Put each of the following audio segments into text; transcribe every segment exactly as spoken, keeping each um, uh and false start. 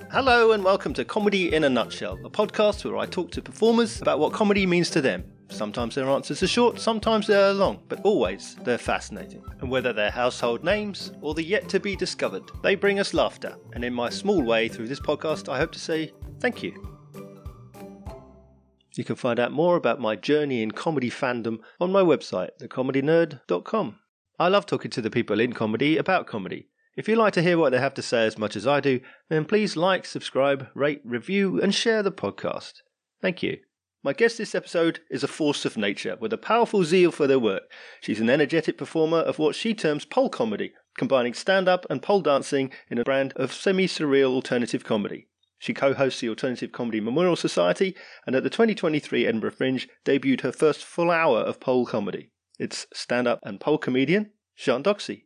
Hello and welcome to Comedy in a Nutshell, a podcast where I talk to performers about what comedy means to them. Sometimes their answers are short, sometimes they're long, but always they're fascinating. And whether they're household names or the yet to be discovered, they bring us laughter. And in my small way through this podcast, I hope to say thank you. You can find out more about my journey in comedy fandom on my website, the comedy nerd dot com. I love talking to the people in comedy about comedy. If you like to hear what they have to say as much as I do, then please like, subscribe, rate, review, and share the podcast. Thank you. My guest this episode is a force of nature with a powerful zeal for their work. She's an energetic performer of what she terms pole comedy, combining stand-up and pole dancing in a brand of semi-surreal alternative comedy. She co-hosts the Alternative Comedy Memorial Society and at the twenty twenty-three Edinburgh Fringe debuted her first full hour of pole comedy. It's stand-up and pole comedian Sian Doxey.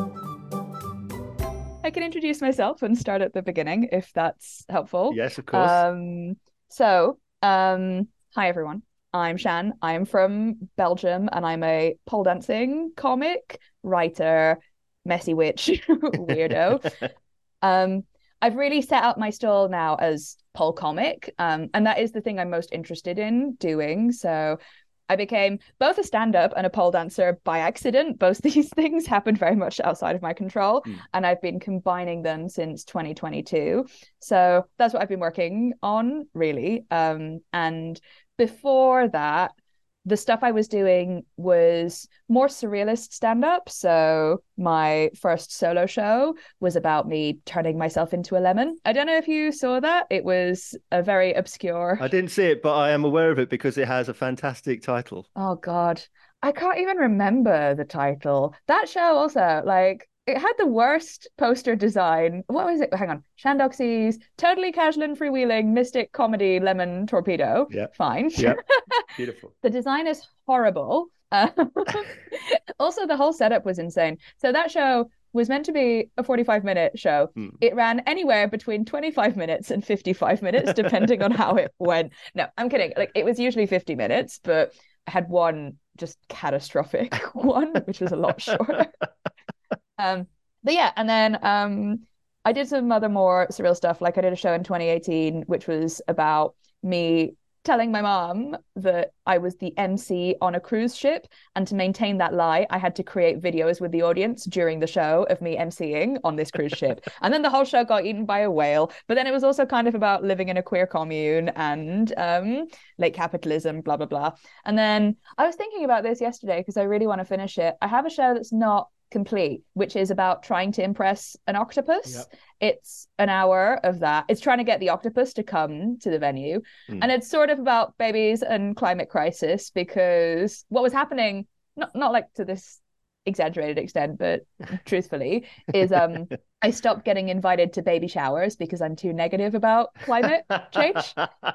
I can introduce myself and start at the beginning if that's helpful. Yes, of course. Um, so, um, hi everyone. I'm Sian. I'm from Belgium and I'm a pole dancing comic, writer, messy witch, weirdo. um, I've really set up my stall now as pole comic, um, and that is the thing I'm most interested in doing. So I became both a stand-up and a pole dancer by accident. Both these things happened very much outside of my control, mm. and I've been combining them since twenty twenty-two. So that's what I've been working on, really. Um, and before that, the stuff I was doing was more surrealist stand-up. So my first solo show was about me turning myself into a lemon. I don't know if you saw that. It was a very obscure... I didn't see it, but I am aware of it because it has a fantastic title. Oh, God. I can't even remember the title. That show also, like... It had the worst poster design. What was it? Hang on. Sian Doxey's Totally Casual and Freewheeling Mystic Comedy Lemon Torpedo. Yeah. Fine. Yeah. Beautiful. The design is horrible. Uh, also, the whole setup was insane. So that show was meant to be a forty-five minute show. Hmm. It ran anywhere between twenty-five minutes and fifty-five minutes, depending on how it went. No, I'm kidding. Like, it was usually fifty minutes, but I had one just catastrophic one, which was a lot shorter. Um, but yeah, and then um, I did some other more surreal stuff. Like I did a show in twenty eighteen, which was about me telling my mom that I was the M C on a cruise ship. And to maintain that lie, I had to create videos with the audience during the show of me emceeing on this cruise ship. And then the whole show got eaten by a whale. But then it was also kind of about living in a queer commune and um, late capitalism, blah, blah, blah. And then I was thinking about this yesterday because I really want to finish it. I have a show that's not complete, which is about trying to impress an octopus. Yep. It's an hour of that. It's trying to get the octopus to come to the venue. Mm. And it's sort of about babies and climate crisis, because what was happening, not, not like to this exaggerated extent, but truthfully, is um I stopped getting invited to baby showers because I'm too negative about climate change.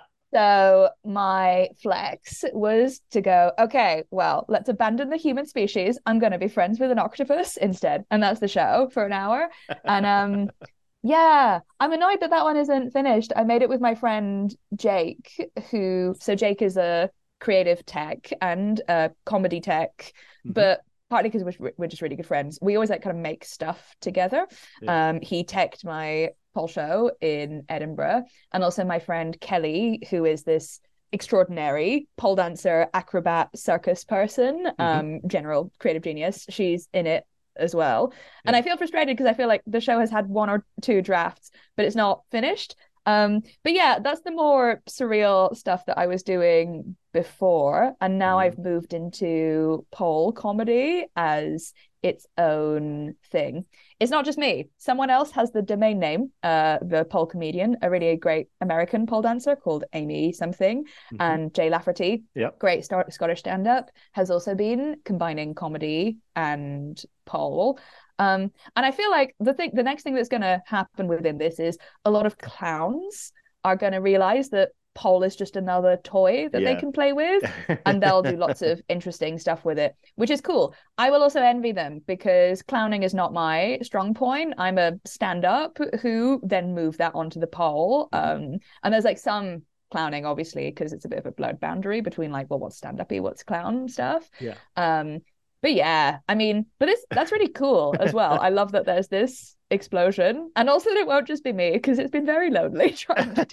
So my flex was to go, okay, well, let's abandon the human species. I'm going to be friends with an octopus instead. And that's the show for an hour. And um, yeah, I'm annoyed that that one isn't finished. I made it with my friend Jake, who, so Jake is a creative tech and a comedy tech, mm-hmm. but partly because we're, we're just really good friends. We always like kind of make stuff together. Yeah. Um, he teched my pole show in Edinburgh, and also my friend Kelly, who is this extraordinary pole dancer, acrobat, circus person, mm-hmm. um, general creative genius. She's in it as well. Yeah. And I feel frustrated because I feel like the show has had one or two drafts, but it's not finished. Um, but yeah, that's the more surreal stuff that I was doing before. And now mm. I've moved into pole comedy as its own thing. It's not just me. Someone else has the domain name, uh, the pole comedian, a really great American pole dancer called Amy something, mm-hmm. and Jay Lafferty, yep. great star- Scottish stand-up, has also been combining comedy and pole. Um, and I feel like the thing, the next thing that's going to happen within this is a lot of clowns are going to realize that pole is just another toy that yeah. they can play with, and they'll do lots of interesting stuff with it, which is cool. I will also envy them because clowning is not my strong point. I'm a stand-up who then moved that onto the pole. Um, and there's like some clowning, obviously, because it's a bit of a blurred boundary between like, well, what's stand-up-y, what's clown stuff. Yeah. Um, but yeah, I mean, but it's that's really cool as well. I love that there's this explosion, and also that it won't just be me, because it's been very lonely trying to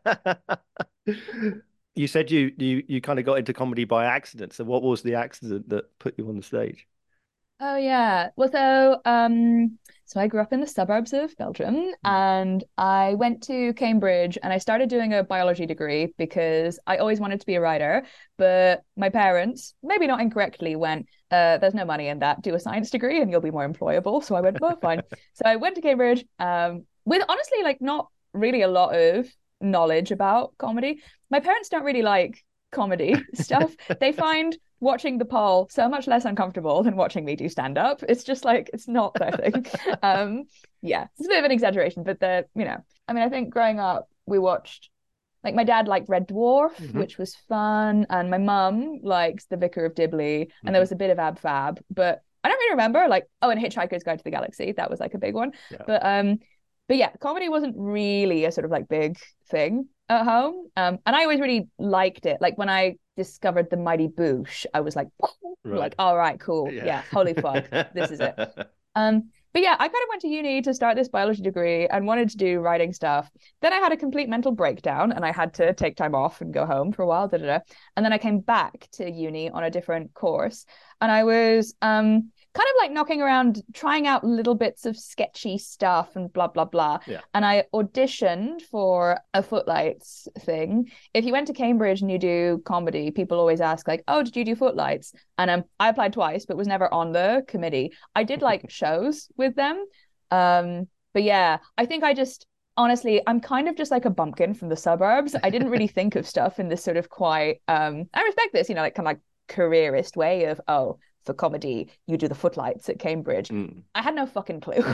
do it. You said you you you kind of got into comedy by accident. So what was the accident that put you on the stage? Oh yeah. Well, so um, so I grew up in the suburbs of Belgium, and I went to Cambridge, and I started doing a biology degree because I always wanted to be a writer, but my parents, maybe not incorrectly, went, uh, "There's no money in that. Do a science degree, and you'll be more employable." So I went, "Well, fine." So I went to Cambridge, um, with honestly like not really a lot of knowledge about comedy. My parents don't really like comedy stuff. They find watching the Paul so much less uncomfortable than watching me do stand up. It's just like, it's not their thing. um, yeah, it's a bit of an exaggeration, but the, you know, I mean, I think growing up, we watched, like my dad liked Red Dwarf, mm-hmm. which was fun. And my mum likes The Vicar of Dibley. Mm-hmm. And there was a bit of Ab Fab, but I don't really remember, like, oh, and Hitchhiker's Guide to the Galaxy. That was like a big one. Yeah. But, um, but yeah, comedy wasn't really a sort of like big thing at home. Um, and I always really liked it. Like when I discovered the Mighty Boosh, I was like, right. like, all right, cool. Yeah. yeah, holy fuck, this is it. Um, but yeah, I kind of went to uni to start this biology degree and wanted to do writing stuff. Then I had a complete mental breakdown and I had to take time off and go home for a while. Da, da, da. And then I came back to uni on a different course. And I was um kind of like knocking around, trying out little bits of sketchy stuff and blah, blah, blah. Yeah. And I auditioned for a Footlights thing. If you went to Cambridge and you do comedy, people always ask like, oh, did you do Footlights? And um, I applied twice, but was never on the committee. I did like shows with them. Um, but yeah, I think I just, honestly, I'm kind of just like a bumpkin from the suburbs. I didn't really think of stuff in this sort of quite, um, I respect this, you know, like kind of like careerist way of, oh, for comedy, you do the Footlights at Cambridge. Mm. I had no fucking clue.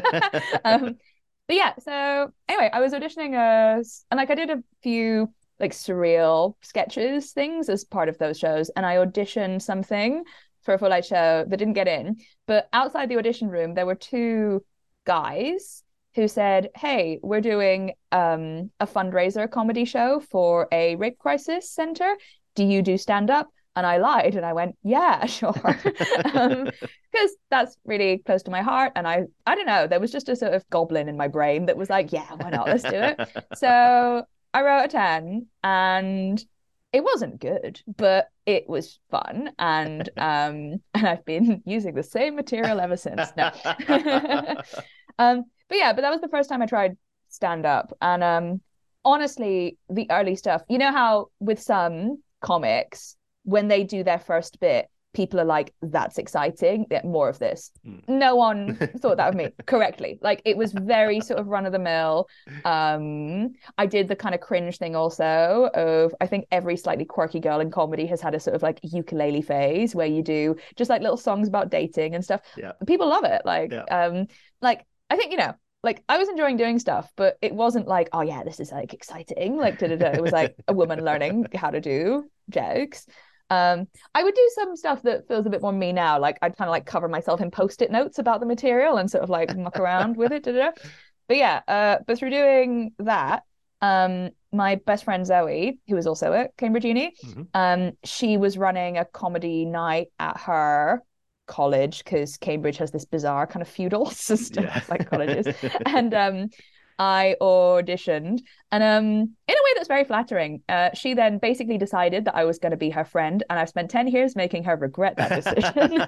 um, but yeah, so anyway, I was auditioning as, and like I did a few like surreal sketches things as part of those shows, and I auditioned something for a Footlight show that didn't get in. But outside the audition room, there were two guys who said, hey, we're doing um, a fundraiser comedy show for a rape crisis center. Do you do stand-up? And I lied and I went, yeah, sure. um, because that's really close to my heart. And I, I don't know, there was just a sort of goblin in my brain that was like, yeah, why not? Let's do it. So I wrote a ten and it wasn't good, but it was fun. And um, and I've been using the same material ever since. No. um, but yeah, but that was the first time I tried stand up. And um, honestly, the early stuff, you know how with some comics, when they do their first bit, people are like, that's exciting, get more of this. Mm. No one thought that of me correctly. Like it was very sort of run of the mill. Um, I did the kind of cringe thing also of, I think every slightly quirky girl in comedy has had a sort of like ukulele phase where you do just like little songs about dating and stuff. Yeah. People love it. Like, yeah. um, like I think, you know, like I was enjoying doing stuff, but it wasn't like, oh yeah, this is like exciting. Like, da, da, da. It was like a woman learning how to do jokes. Um, I would do some stuff that feels a bit more me now. Like I'd kind of like cover myself in post-it notes about the material and sort of like muck around with it. Da, da, da. But yeah, uh, but through doing that, um, my best friend Zoe, who was also at Cambridge Uni, mm-hmm. um, she was running a comedy night at her college because Cambridge has this bizarre kind of feudal system yeah. like colleges. And um I auditioned and um in a way that's very flattering. Uh, she then basically decided that I was going to be her friend, and I've spent ten years making her regret that decision.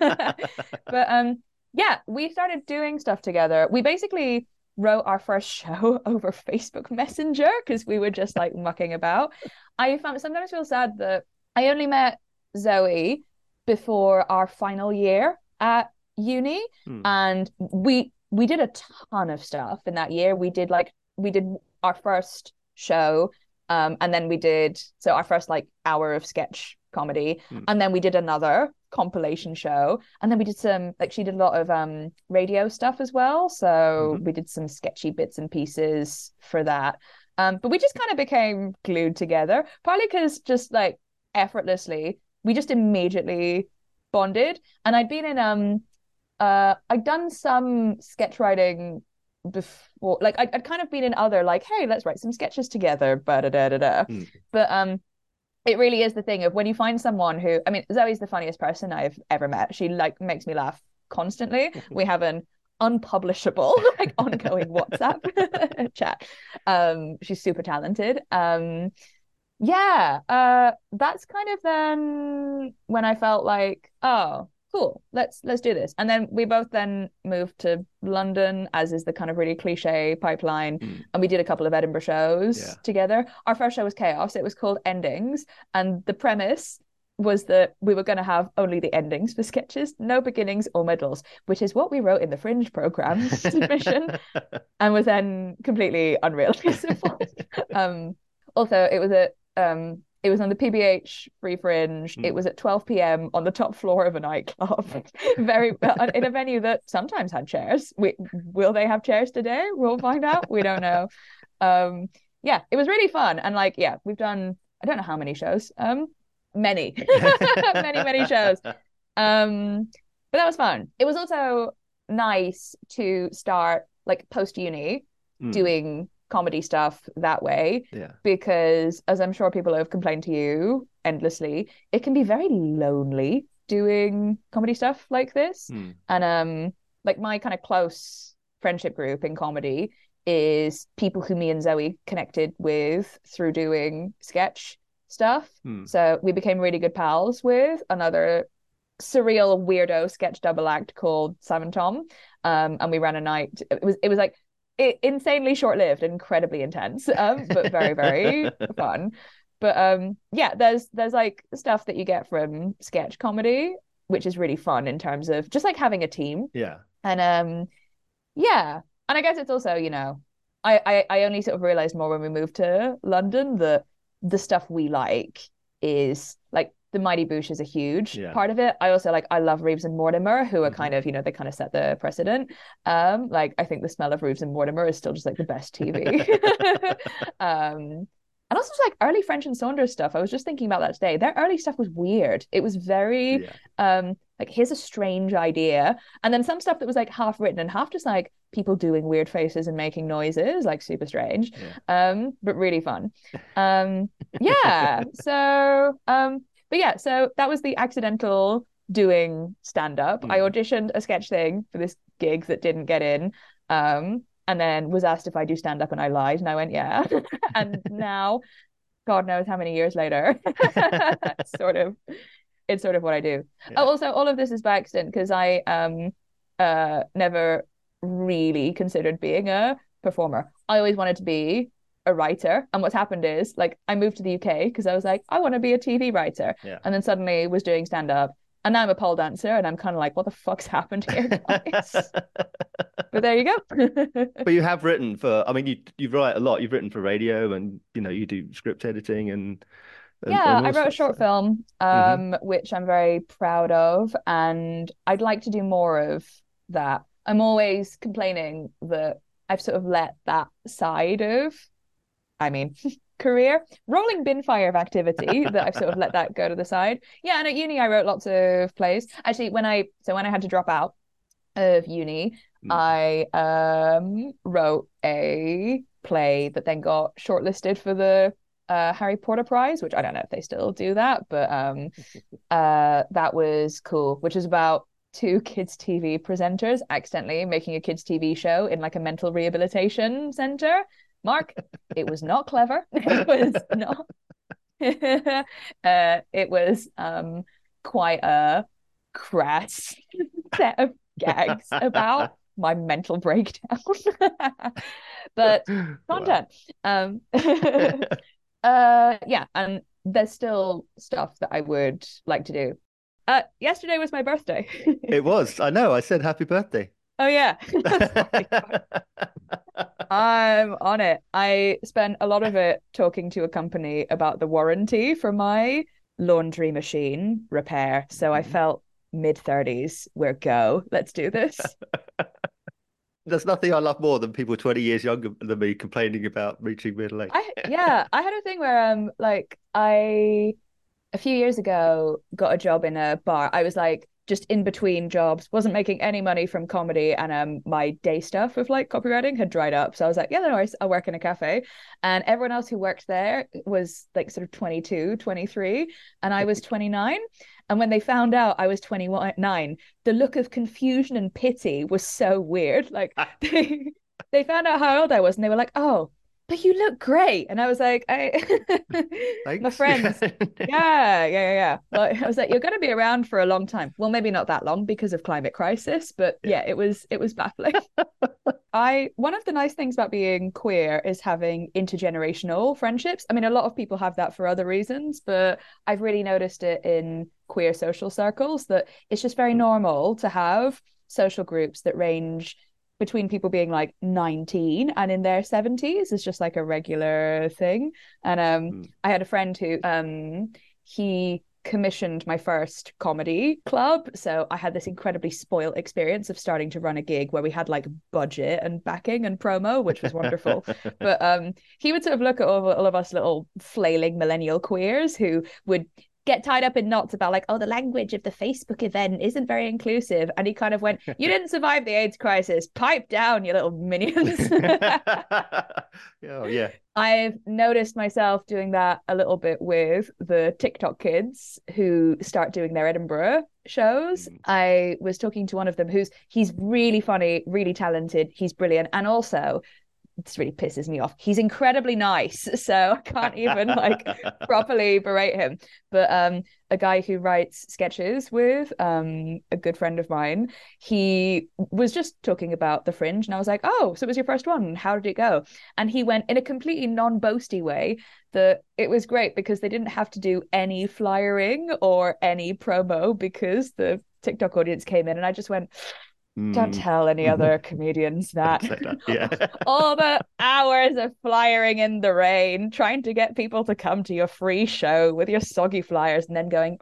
But um yeah, we started doing stuff together. We basically wrote our first show over Facebook Messenger because we were just like mucking about. I found sometimes feel sad that I only met Zoe before our final year at uni, hmm. and we we did a ton of stuff in that year. We did like we did our first show, um, and then we did so our first like hour of sketch comedy, hmm. and then we did another compilation show, and then we did some like she did a lot of um radio stuff as well. So mm-hmm. we did some sketchy bits and pieces for that. Um, but we just kind of became glued together, partly because just like effortlessly, we just immediately bonded. And I'd been in um uh I'd done some sketch writing before, like I'd, I'd kind of been in other like, hey, let's write some sketches together, da da da da. Mm. But um It really is the thing of when you find someone who, I mean, Zoe's the funniest person I've ever met. She like makes me laugh constantly. We have an unpublishable, like ongoing WhatsApp chat. Um, she's super talented. Um, yeah, uh, that's kind of then when I felt like, oh, cool, let's let's do this. And then we both then moved to London, as is the kind of really cliche pipeline. Mm. And we did a couple of Edinburgh shows yeah. together. Our first show was Chaos. It was called Endings. And the premise was that we were going to have only the endings for sketches, no beginnings or middles, which is what we wrote in the Fringe program submission, and was then completely unrealisable. um, also, it was a um, it was on the P B H Free Fringe. Mm. It was at twelve p.m. on the top floor of a nightclub, very in a venue that sometimes had chairs. We, will they have chairs today? We'll find out. We don't know. Um, yeah, it was really fun, and like, yeah, we've done I don't know how many shows. Um, many, many, many shows. Um, but that was fun. It was also nice to start like post uni mm. doing comedy stuff that way, yeah. because as I'm sure people have complained to you endlessly, it can be very lonely doing comedy stuff like this. Mm. And um, like my kind of close friendship group in comedy is people who me and Zoe connected with through doing sketch stuff. Mm. So we became really good pals with another surreal weirdo sketch double act called Simon Tom, um, and we ran a night. It was it was like it, insanely short-lived, incredibly intense, um, but very very fun. But um, yeah, there's there's like stuff that you get from sketch comedy, which is really fun in terms of just like having a team. Yeah, and um, yeah, and I guess it's also, you know, I I, I only sort of realized more when we moved to London that the stuff we like is like the Mighty Boosh is a huge yeah. part of it. I also like I love Reeves and Mortimer, who are mm-hmm. kind of, you know, they kind of set the precedent. Um, like I think the smell of Reeves and Mortimer is still just like the best T V. um, and also like early French and Saunders stuff. I was just thinking about that today. Their early stuff was weird. It was very yeah. um like here's a strange idea, and then some stuff that was like half written and half just like people doing weird faces and making noises, like super strange, yeah. um, but really fun. Um, yeah. So, um, but yeah, so that was the accidental doing stand-up. Mm. I auditioned a sketch thing for this gig that didn't get in, um, and then was asked if I do stand-up, and I lied, and I went, yeah. And now, God knows how many years later, sort of, it's sort of what I do. Yeah. Oh, also, all of this is by accident because I um, uh, never really considered being a performer. I always wanted to be a writer, and what's happened is like I moved to the U K because I was like I want to be a T V writer, yeah. and then suddenly was doing stand-up, and now I'm a pole dancer, and I'm kind of like, what the fuck's happened here, guys? But there you go. But you have written for, I mean, you you write a lot. You've written for radio, and you know you do script editing and, and yeah, and I wrote a short film, um, mm-hmm. which I'm very proud of, and I'd like to do more of that. I'm always complaining that I've sort of let that side of, I mean, career, rolling bin fire of activity, that I've sort of let that go to the side. Yeah, and at uni, I wrote lots of plays. Actually, when I, so when I had to drop out of uni, mm. I um, wrote a play that then got shortlisted for the uh, Harry Potter Prize, which I don't know if they still do that, but um, uh, that was cool, which is about two kids T V presenters accidentally making a kids T V show in like a mental rehabilitation center. Mark, it was not clever. It was not. uh, it was um, quite a crass set of gags about my mental breakdown. But content. Wow. Um, uh, yeah, and there's still stuff that I would like to do. Uh, yesterday was my birthday. It was. I know. I said happy birthday. Oh, yeah. I'm on it. I spent a lot of it talking to a company about the warranty for my laundry machine repair. So I felt mid thirties. We're go. Let's do this. There's nothing I love more than people twenty years younger than me complaining about reaching middle age. I, yeah. I had a thing where um, like I... a few years ago got a job in a bar. I was like just in between jobs, wasn't making any money from comedy, and um my day stuff with like copywriting had dried up. So I was like, yeah, no worries, I'll work in a cafe. And everyone else who worked there was like sort of twenty-two, twenty-three, and I was twenty-nine. And when they found out I was twenty-nine, the look of confusion and pity was so weird. Like they they found out how old I was and they were like, oh, but you look great. And I was like, I my friends, yeah, yeah, yeah, yeah. But I was like, you're going to be around for a long time. Well, maybe not that long because of climate crisis, but yeah, yeah it was it was baffling. I one of the nice things about being queer is having intergenerational friendships. I mean, a lot of people have that for other reasons, but I've really noticed it in queer social circles that it's just very normal to have social groups that range between people being like nineteen and in their seventies. Is just like a regular thing. And um mm. I had a friend who um he commissioned my first comedy club, so I had this incredibly spoiled experience of starting to run a gig where we had like budget and backing and promo, which was wonderful. But um he would sort of look at all, all of us little flailing millennial queers who would get tied up in knots about like, oh, the language of the Facebook event isn't very inclusive. And he kind of went, you didn't survive the AIDS crisis. Pipe down, you little minions. Oh, yeah. I've noticed myself doing that a little bit with the TikTok kids who start doing their Edinburgh shows. Mm. I was talking to one of them who's, he's really funny, really talented. He's brilliant. And also, this really pisses me off, he's incredibly nice, so I can't even like properly berate him. But um a guy who writes sketches with um a good friend of mine, he was just talking about The Fringe, and I was like, oh, so it was your first one, how did it go? And he went in a completely non-boasty way that it was great because they didn't have to do any flyering or any promo because the TikTok audience came in. And I just went, don't tell any other comedians that. that yeah. All the hours of flyering in the rain, trying to get people to come to your free show with your soggy flyers, and then going,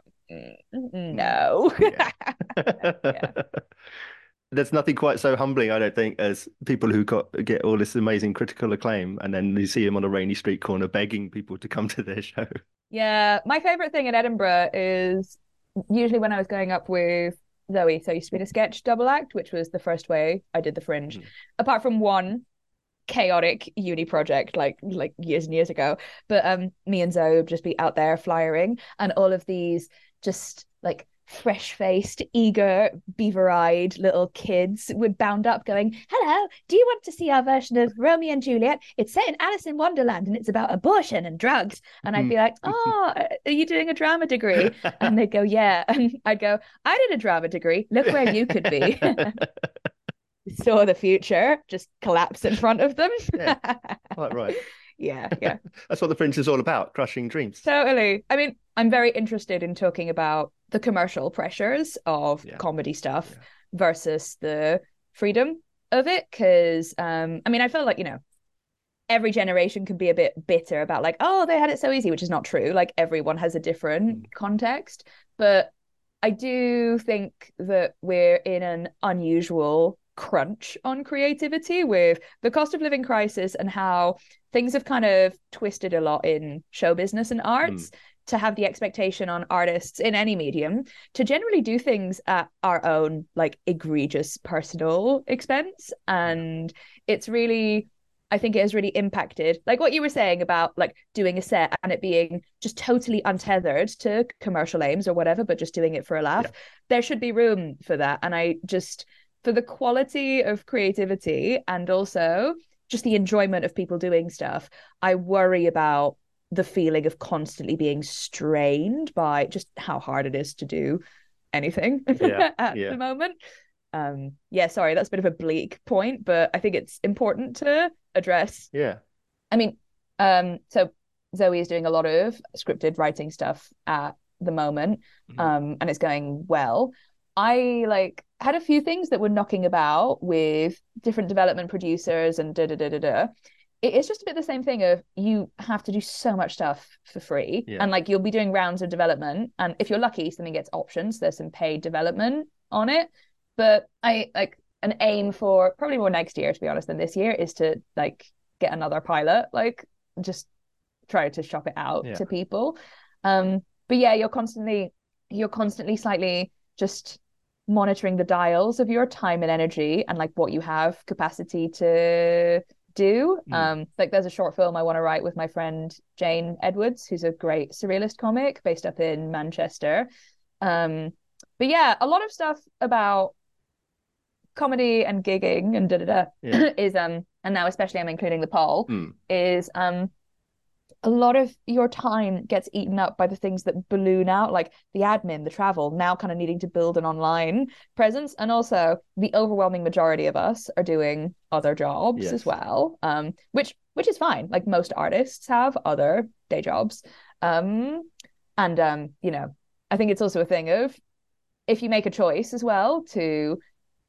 no. Yeah. Yeah. There's nothing quite so humbling, I don't think, as people who got get all this amazing critical acclaim, and then you see them on a rainy street corner begging people to come to their show. Yeah, my favorite thing in Edinburgh is usually when I was going up with Zoe, so I used to be in a sketch double act, which was the first way I did The Fringe. Mm. Apart from one chaotic uni project like like years and years ago, but um me and Zoe would just be out there flyering, and all of these just like fresh-faced, eager, beaver-eyed little kids would bound up going, hello, do you want to see our version of Romeo and Juliet? It's set in Alice in Wonderland and it's about abortion and drugs. And I'd be like, oh, are you doing a drama degree? And they'd go, yeah. And I'd go, I did a drama degree, look where you could be. Saw the future just collapse in front of them. Yeah, quite right. Yeah, yeah. That's what The Fringe is all about, crushing dreams. Totally. I mean, I'm very interested in talking about the commercial pressures of yeah. comedy stuff yeah. versus the freedom of it. Because, um, I mean, I feel like, you know, every generation can be a bit bitter about like, oh, they had it so easy, which is not true. Like everyone has a different mm. context. But I do think that we're in an unusual crunch on creativity with the cost of living crisis and how things have kind of twisted a lot in show business and arts mm. to have the expectation on artists in any medium to generally do things at our own like egregious personal expense. And it's really, I think it has really impacted like what you were saying about like doing a set and it being just totally untethered to commercial aims or whatever, but just doing it for a laugh. Yeah. There should be room for that. And I just, for the quality of creativity and also just the enjoyment of people doing stuff, I worry about the feeling of constantly being strained by just how hard it is to do anything yeah, at yeah. the moment. Um, yeah, sorry, that's a bit of a bleak point, but I think it's important to address. Yeah. I mean, um, so Zoe is doing a lot of scripted writing stuff at the moment, mm-hmm. um, and it's going well. I like had a few things that were knocking about with different development producers and da da da da da. It's just a bit the same thing of you have to do so much stuff for free, yeah. and like you'll be doing rounds of development, and if you're lucky, something gets options. There's some paid development on it, but I like an aim for probably more next year, to be honest, than this year, is to like get another pilot, like just try to shop it out yeah. to people. Um, but yeah, you're constantly you're constantly slightly just monitoring the dials of your time and energy and like what you have capacity to do. Mm. Um, like there's a short film I want to write with my friend Jane Edwards, who's a great surrealist comic based up in Manchester. Um, but yeah, a lot of stuff about comedy and gigging and da da da yeah. is um, and now especially I'm including the poll mm. is um. a lot of your time gets eaten up by the things that balloon out, like the admin, the travel, now kind of needing to build an online presence. And also the overwhelming majority of us are doing other jobs yes. as well, um, which which is fine. Like most artists have other day jobs. Um, and, um, you know, I think it's also a thing of if you make a choice as well to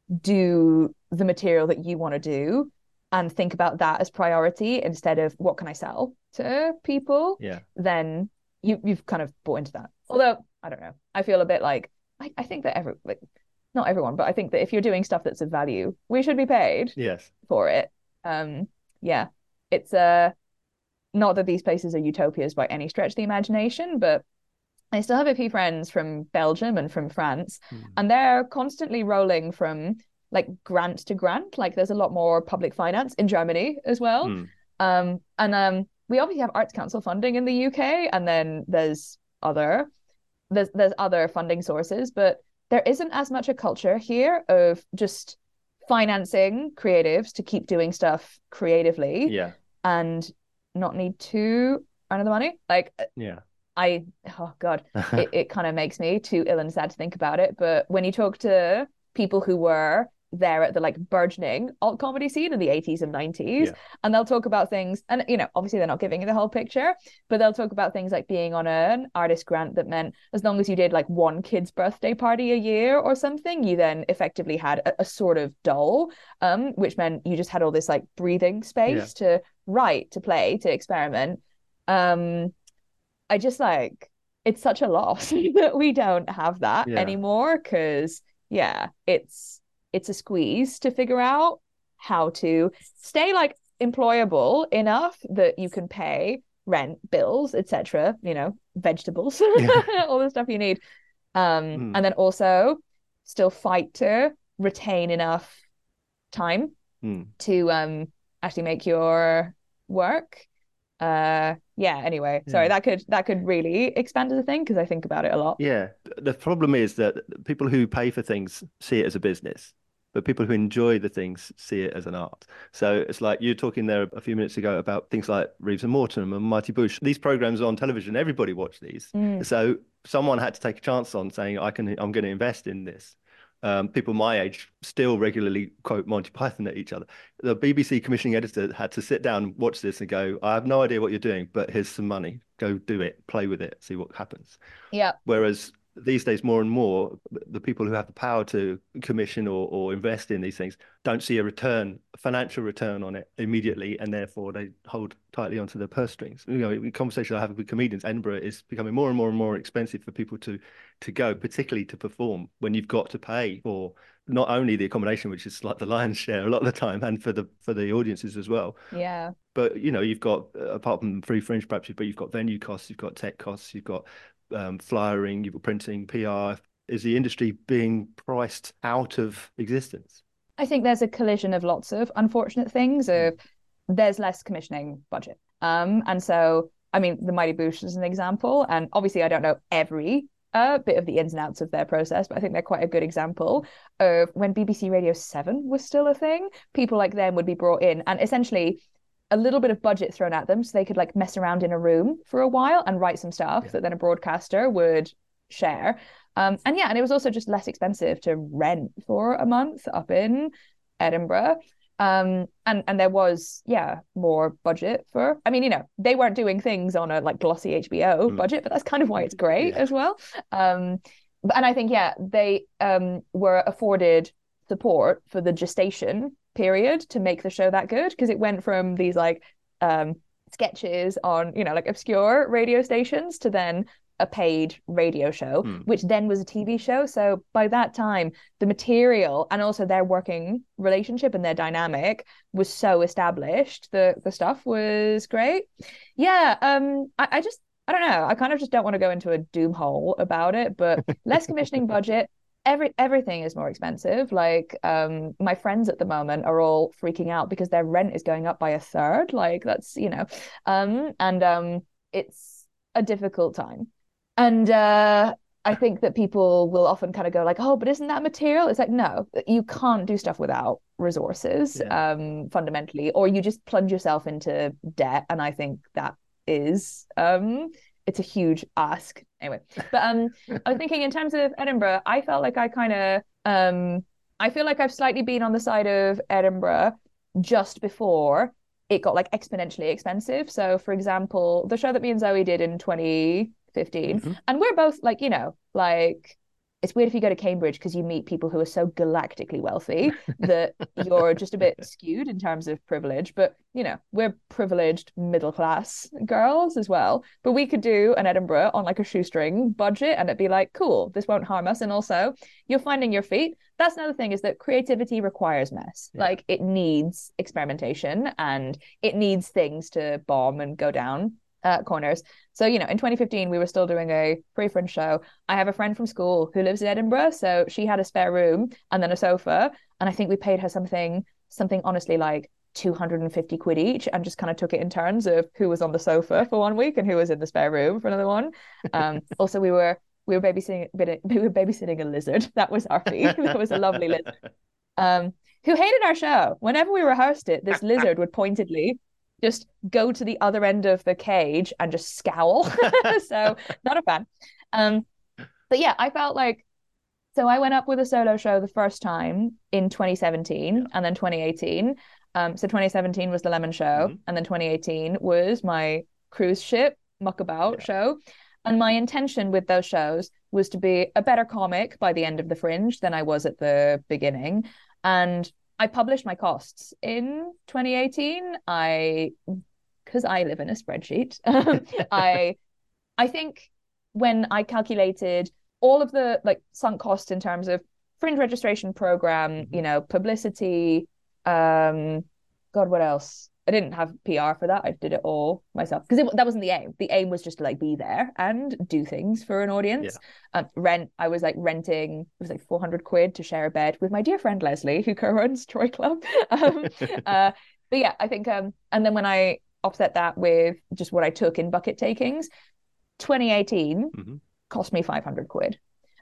do the material that you want to do and think about that as priority instead of what can I sell to people, yeah. then you, you've kind of bought into that. Although, I don't know, I feel a bit like, I, I think that every, like, not everyone, but I think that if you're doing stuff that's of value, we should be paid yes. for it. Um, yeah, it's uh, not that these places are utopias by any stretch of the imagination, but I still have a few friends from Belgium and from France, mm. and they're constantly rolling from like grant to grant. Like there's a lot more public finance in Germany as well. Mm. Um, and um, we obviously have Arts Council funding in the U K, and then there's other there's there's other funding sources, but there isn't as much a culture here of just financing creatives to keep doing stuff creatively yeah. and not need to earn the money. Like yeah. I, oh God, it, it kind of makes me too ill and sad to think about it. But when you talk to people who were there at the like burgeoning alt comedy scene in the eighties and nineties, yeah. and they'll talk about things, and you know, obviously they're not giving you the whole picture, but they'll talk about things like being on an artist grant that meant as long as you did like one kid's birthday party a year or something, you then effectively had a, a sort of dole, um, which meant you just had all this like breathing space yeah. to write, to play, to experiment. Um, I just like, it's such a loss that we don't have that yeah. anymore, because yeah, it's it's a squeeze to figure out how to stay like employable enough that you can pay rent, bills, et cetera, you know, vegetables, yeah. all the stuff you need. Um, mm. And then also still fight to retain enough time mm. to um actually make your work. Uh, yeah, anyway, yeah. sorry, that could that could really expand as a thing, because I think about it a lot. Yeah. The problem is that people who pay for things see it as a business, but people who enjoy the things see it as an art. So it's like you're talking there a few minutes ago about things like Reeves and Mortimer and Mighty Boosh. These programs on television, everybody watched these. Mm. So someone had to take a chance on saying, I can, I'm going to invest in this. Um, people my age still regularly quote Monty Python at each other. The B B C commissioning editor had to sit down, watch this and go, I have no idea what you're doing, but here's some money. Go do it, play with it, see what happens. Yeah. Whereas these days, more and more, the people who have the power to commission or, or invest in these things don't see a return, a financial return on it immediately, and therefore they hold tightly onto the purse strings. You know, the conversation I have with comedians, Edinburgh is becoming more and more and more expensive for people to to go, particularly to perform, when you've got to pay for not only the accommodation, which is like the lion's share a lot of the time, and for the for the audiences as well. Yeah. But you know, you've got uh, apart from free fringe, perhaps, but you've got venue costs, you've got tech costs, you've got Um, flyering, you've got printing, P R. Is the industry being priced out of existence? I think there's a collision of lots of unfortunate things. Of there's less commissioning budget, um, and so I mean the Mighty Boosh is an example, and obviously I don't know every uh, bit of the ins and outs of their process, but I think they're quite a good example of when B B C Radio seven was still a thing. People like them would be brought in, and essentially a little bit of budget thrown at them so they could like mess around in a room for a while and write some stuff yeah. that then a broadcaster would share. Um, and yeah, and it was also just less expensive to rent for a month up in Edinburgh. Um, and, and there was, yeah, more budget for, I mean, you know, they weren't doing things on a like glossy H B O mm. budget, but that's kind of why it's great yeah. as well. Um, and I think, yeah, they um, were afforded support for the gestation period to make the show that good, because it went from these like um sketches on, you know, like obscure radio stations to then a paid radio show, mm. which then was a T V show. So by that time, the material and also their working relationship and their dynamic was so established that the stuff was great. Yeah, um, I, I just, I don't know, I kind of just don't want to go into a doom hole about it, but less commissioning budget, every everything is more expensive. Like um my friends at the moment are all freaking out because their rent is going up by a third. Like that's, you know, um and um it's a difficult time. And uh I think that people will often kind of go like, oh, but isn't that material? It's like, no, you can't do stuff without resources, yeah. um, fundamentally, or you just plunge yourself into debt. And I think that is um it's a huge ask. Anyway, but um I was thinking in terms of Edinburgh, I felt like I kind of um I feel like I've slightly been on the side of Edinburgh just before it got like exponentially expensive. So for example, the show that me and Zoe did in twenty fifteen, mm-hmm. and we're both like, you know, like it's weird if you go to Cambridge because you meet people who are so galactically wealthy that you're just a bit skewed in terms of privilege. But, you know, we're privileged middle class girls as well. But we could do an Edinburgh on like a shoestring budget and it'd be like, cool, this won't harm us. And also you're finding your feet. That's another thing, is that creativity requires mess. Yeah. Like it needs experimentation and it needs things to bomb and go down uh, corners. So, you know, in twenty fifteen, we were still doing a pre-fringe show. I have a friend from school who lives in Edinburgh. So she had a spare room and then a sofa. And I think we paid her something, something honestly like two hundred fifty quid each, and just kind of took it in turns of who was on the sofa for one week and who was in the spare room for another one. Um, also, we were we were babysitting we were babysitting a lizard. That was our fee. That was a lovely lizard. Um, who hated our show. Whenever we rehearsed it, this lizard would pointedly just go to the other end of the cage and just scowl. So not a fan. Um, but yeah, I felt like, so I went up with a solo show the first time in twenty seventeen, yeah. and then twenty eighteen. Um, so twenty seventeen was the Lemon Show, mm-hmm. and then twenty eighteen was my cruise ship muckabout yeah. show. And my intention with those shows was to be a better comic by the end of the Fringe than I was at the beginning. And I published my costs in twenty eighteen. I, because I live in a spreadsheet, I, I think when I calculated all of the like sunk costs in terms of Fringe registration program, mm-hmm. you know, publicity, um, God, what else? I didn't have P R for that. I did it all myself because that wasn't the aim. The aim was just to like be there and do things for an audience. Yeah. Um, rent, I was like renting, it was like four hundred quid to share a bed with my dear friend Leslie, who co-runs Troy Club. um, uh, but yeah, I think, um, and then when I offset that with just what I took in bucket takings, twenty eighteen mm-hmm. cost me five hundred quid,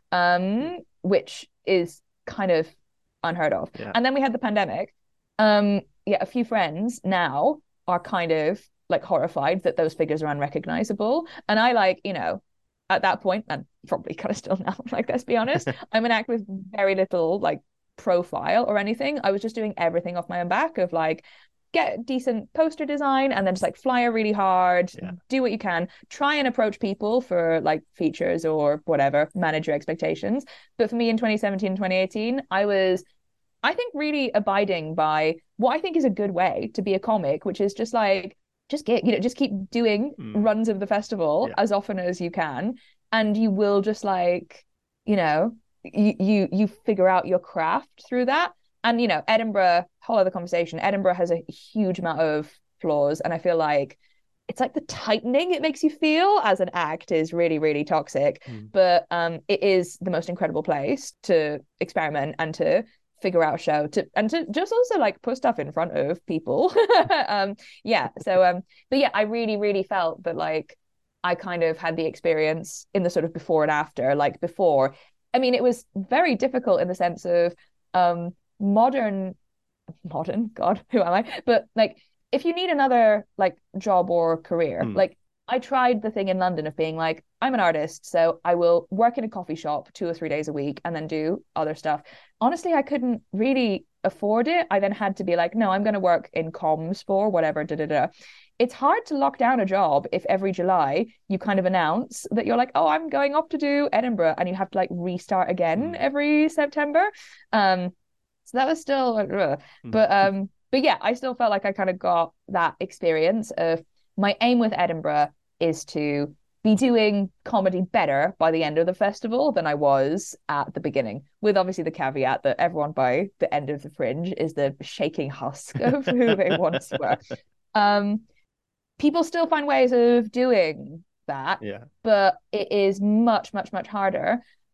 um, which is kind of unheard of. Yeah. And then we had the pandemic. Um, yeah, a few friends now are kind of like horrified that those figures are unrecognizable. And I like, you know, at that point, and probably kind of still now, like, let's be honest, I'm an act with very little like profile or anything. I was just doing everything off my own back of like, get decent poster design and then just like flyer really hard, yeah. do what you can, try and approach people for like features or whatever, manage your expectations. But for me in twenty seventeen, twenty eighteen, I was I think really abiding by what I think is a good way to be a comic, which is just like, just get, you know, just keep doing mm. runs of the festival yeah. as often as you can. And you will just like, you know, you, you, you figure out your craft through that. And, you know, Edinburgh, whole other conversation, Edinburgh has a huge amount of flaws. And I feel like it's like the tightening it makes you feel as an act is really, really toxic. Mm. But um, it is the most incredible place to experiment and to figure out a show to and to just also like put stuff in front of people. um yeah so um but yeah I really really felt that like I kind of had the experience in the sort of before and after. Like before, I mean, it was very difficult in the sense of um modern modern god who am I but like if you need another like job or career, mm. like I tried the thing in London of being like, I'm an artist, so I will work in a coffee shop two or three days a week and then do other stuff. Honestly, I couldn't really afford it. I then had to be like, no, I'm going to work in comms for whatever, da da da. It's hard to lock down a job if every July you kind of announce that you're like, oh, I'm going off to do Edinburgh, and you have to like restart again mm. every September. Um, so that was still, uh, but um, but yeah, I still felt like I kind of got that experience of my aim with Edinburgh is to be doing comedy better by the end of the festival than I was at the beginning, with obviously the caveat that everyone by the end of the Fringe is the shaking husk of who they once were. Um, people still find ways of doing that, yeah. but it is much, much, much harder.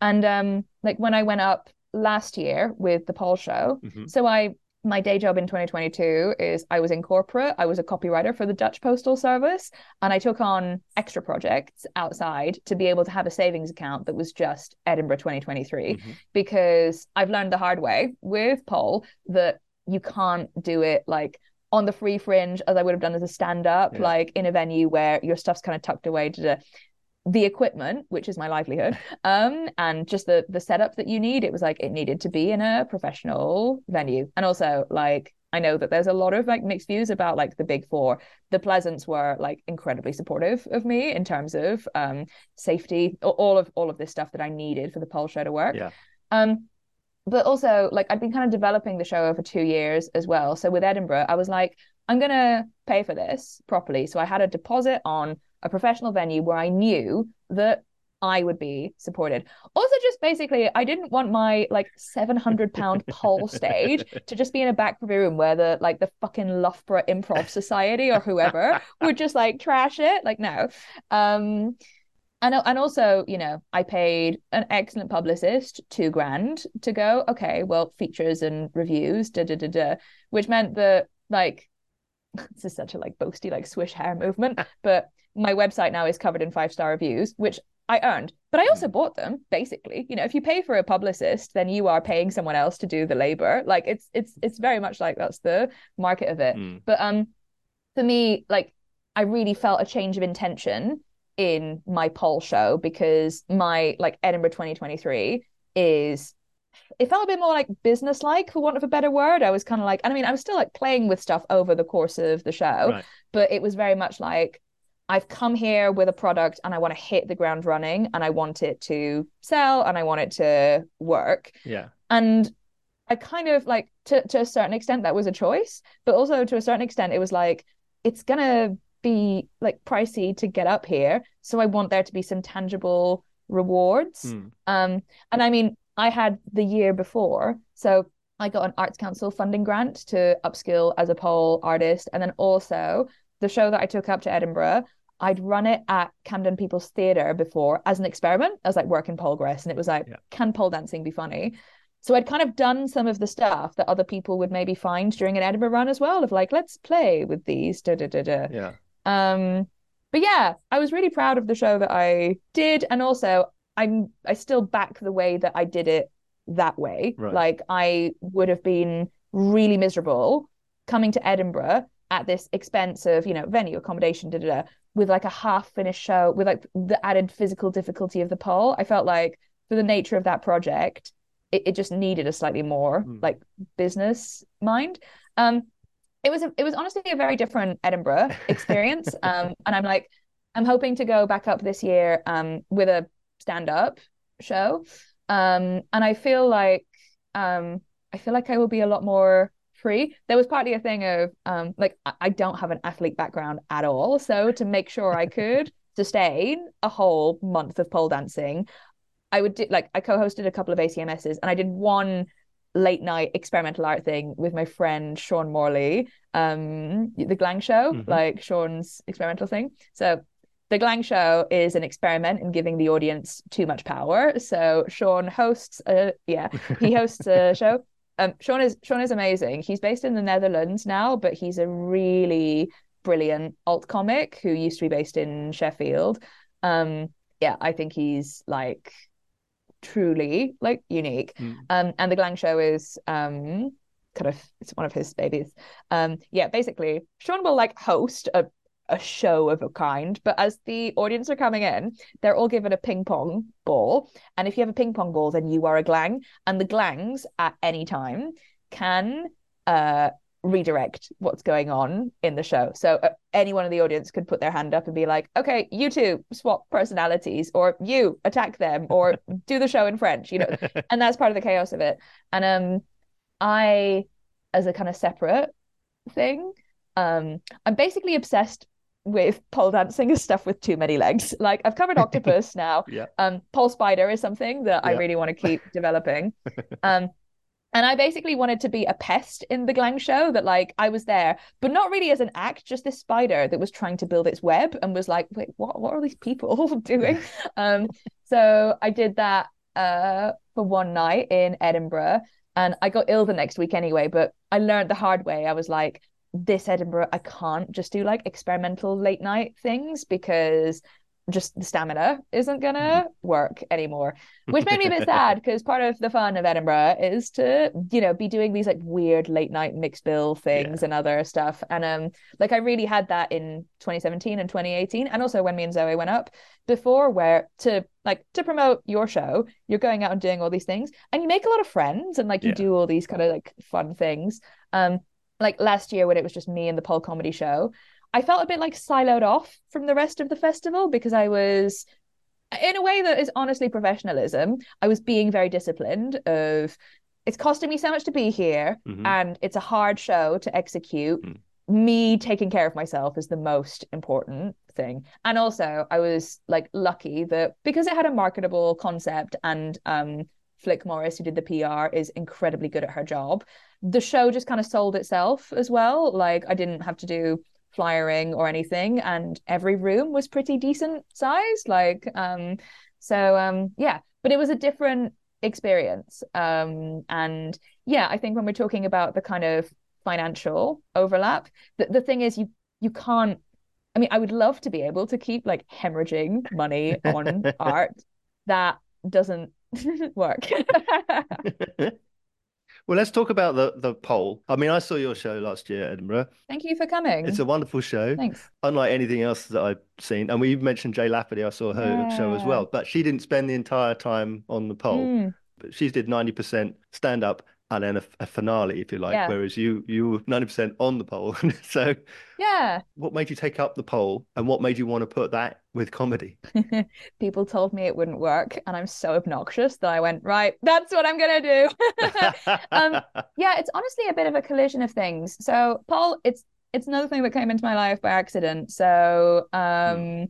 And um, like when I went up last year with the Pole Show, Mm-hmm. so I my day job in twenty twenty-two is I was in corporate. I was a copywriter for the Dutch Postal Service, and I took on extra projects outside to be able to have a savings account that was just Edinburgh twenty twenty-three, mm-hmm. because I've learned the hard way with Pole that you can't do it like on the free fringe as I would have done as a stand-up, yeah. like in a venue where your stuff's kind of tucked away to the the equipment, which is my livelihood, um, and just the the setup that you need. It was like it needed to be in a professional venue. And also, like, I know that there's a lot of like mixed views about like the big four. The Pleasants were like incredibly supportive of me in terms of um safety, all of all of this stuff that I needed for the Pole Show to work. Yeah. Um, but also, like, I'd been kind of developing the show over two years as well. So with Edinburgh, I was like, I'm gonna pay for this properly. So I had a deposit on a professional venue where I knew that I would be supported. Also, just basically, I didn't want my like seven hundred pound pole stage to just be in a back room where the like the fucking Loughborough Improv Society or whoever would just like trash it. Like, no. Um, and, and also, you know, I paid an excellent publicist two grand to go, okay, well, features and reviews, da da da da, which meant that like, this is such a like boasty, like swish hair movement, but my website now is covered in five-star reviews, which I earned, but I also bought them, basically. You know, if you pay for a publicist, then you are paying someone else to do the labor. Like it's it's it's very much like that's the market of it. Mm. But um, for me, like I really felt a change of intention in my Pole Show, because my like Edinburgh twenty twenty-three is, it felt a bit more like business-like, for want of a better word. I was kind of like, I mean, I was still like playing with stuff over the course of the show, right. but it was very much like, I've come here with a product and I want to hit the ground running and I want it to sell and I want it to work. Yeah. And I kind of like, to, to a certain extent, that was a choice, but also to a certain extent, it was like, it's going to be like pricey to get up here. So I want there to be some tangible rewards. Mm. Um, and I mean, I had the year before, so I got an Arts Council funding grant to upskill as a pole artist. And then also the show that I took up to Edinburgh, I'd run it at Camden People's Theatre before as an experiment, as like work in progress. And it was like, yeah. can pole dancing be funny? So I'd kind of done some of the stuff that other people would maybe find during an Edinburgh run as well, of like, let's play with these, da da da da. Yeah. Um, but yeah, I was really proud of the show that I did. And also I'm, I still back the way that I did it that way. Right. Like I would have been really miserable coming to Edinburgh at this expense of, you know, venue, accommodation, da da da, with like a half finished show, with like the added physical difficulty of the pole. I felt like for the nature of that project, it, it just needed a slightly more mm. like business mind. Um, it was a, it was honestly a very different Edinburgh experience. um, and I'm like, I'm hoping to go back up this year um with a stand-up show. Um, and I feel like um I feel like I will be a lot more free. There was partly a thing of um like I don't have an athlete background at all, so to make sure I could sustain a whole month of pole dancing, I would do like I co-hosted a couple of A C M Ss and I did one late night experimental art thing with my friend Sean Morley, um the Glang Show, mm-hmm. like Sean's experimental thing. So the Glang Show is an experiment in giving the audience too much power. So Sean hosts a yeah he hosts a show. Um, Sean is Sean is amazing. He's based in the Netherlands now, but he's a really brilliant alt comic who used to be based in Sheffield. Um, yeah, I think he's like truly like unique. Mm. Um, and the Glang Show is um kind of it's one of his babies. Um, yeah, basically Sean will like host a a show of a kind, but as the audience are coming in, they're all given a ping pong ball, and if you have a ping pong ball, then you are a Glang, and the Glangs at any time can uh redirect what's going on in the show. So uh, anyone in the audience could put their hand up and be like, okay, you two swap personalities, or you attack them, or do the show in French, you know. And that's part of the chaos of it. And um I, as a kind of separate thing, um I'm basically obsessed with pole dancing as stuff with too many legs. Like I've covered octopus now. Yeah. Um, pole spider is something that yeah. I really want to keep developing. Um, and I basically wanted to be a pest in the Glang Show, that like I was there, but not really as an act, just this spider that was trying to build its web and was like, wait, what, what are these people doing? um, so I did that uh, for one night in Edinburgh, and I got ill the next week anyway, but I learned the hard way. I was like, this Edinburgh, I can't just do like experimental late night things because just the stamina isn't gonna work anymore, which made me a bit sad because part of the fun of Edinburgh is to, you know, be doing these like weird late night mixed bill things yeah. and other stuff. And um, like I really had that in twenty seventeen and twenty eighteen, and also when me and Zoe went up before, where to like to promote your show, you're going out and doing all these things, and you make a lot of friends, and like you yeah. do all these kind of like fun things. Um, like last year when it was just me and the Pole Comedy Show, I felt a bit like siloed off from the rest of the festival because I was, in a way that is honestly professionalism, I was being very disciplined of, it's costing me so much to be here mm-hmm. and it's a hard show to execute. Mm. Me taking care of myself is the most important thing. And also I was like lucky that because it had a marketable concept and um, Flick Morris, who did the P R, is incredibly good at her job, the show just kind of sold itself as well. Like I didn't have to do flyering or anything, and every room was pretty decent size, like um so um yeah but it was a different experience, um and yeah I think when we're talking about the kind of financial overlap, the, the thing is you you can't, I mean I would love to be able to keep like hemorrhaging money on art. That doesn't work. Well, let's talk about the the poll. I mean, I saw your show last year at Edinburgh. Thank you for coming. It's a wonderful show. Thanks. Unlike anything else that I've seen. And we mentioned Jay Lafferty. I saw her yeah. show as well. But she didn't spend the entire time on the poll. Mm. But she did ninety percent stand-up and then a, a finale, if you like. Yeah. Whereas you you were ninety percent on the poll. So yeah. What made you take up the poll and what made you want to put that with comedy? People told me it wouldn't work, and I'm so obnoxious that I went, right, that's what I'm gonna do. um, yeah, it's honestly a bit of a collision of things. So poll, it's it's another thing that came into my life by accident. So um mm.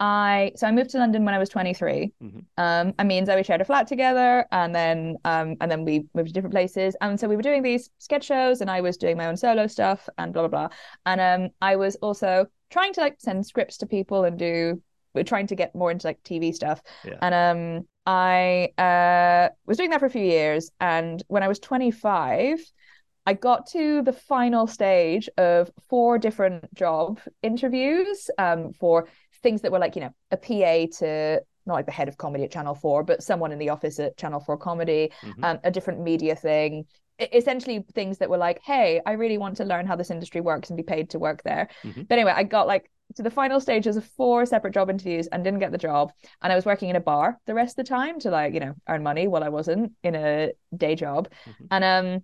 I so I moved to London when I was twenty-three. Mm-hmm. Um, and me and Zoe shared a flat together, and then um, and then we moved to different places. And so we were doing these sketch shows, and I was doing my own solo stuff, and blah blah blah. And um, I was also trying to like send scripts to people and do. We're trying to get more into like T V stuff. Yeah. And um, I uh was doing that for a few years. And when I was twenty-five, I got to the final stage of four different job interviews um for things that were like, you know, a P A to not like the head of comedy at Channel four, but someone in the office at Channel four Comedy, mm-hmm. um, a different media thing. Essentially things that were like, hey, I really want to learn how this industry works and be paid to work there. Mm-hmm. But anyway, I got like to the final stages of four separate job interviews and didn't get the job. And I was working in a bar the rest of the time to like, you know, earn money while I wasn't in a day job. Mm-hmm. And um,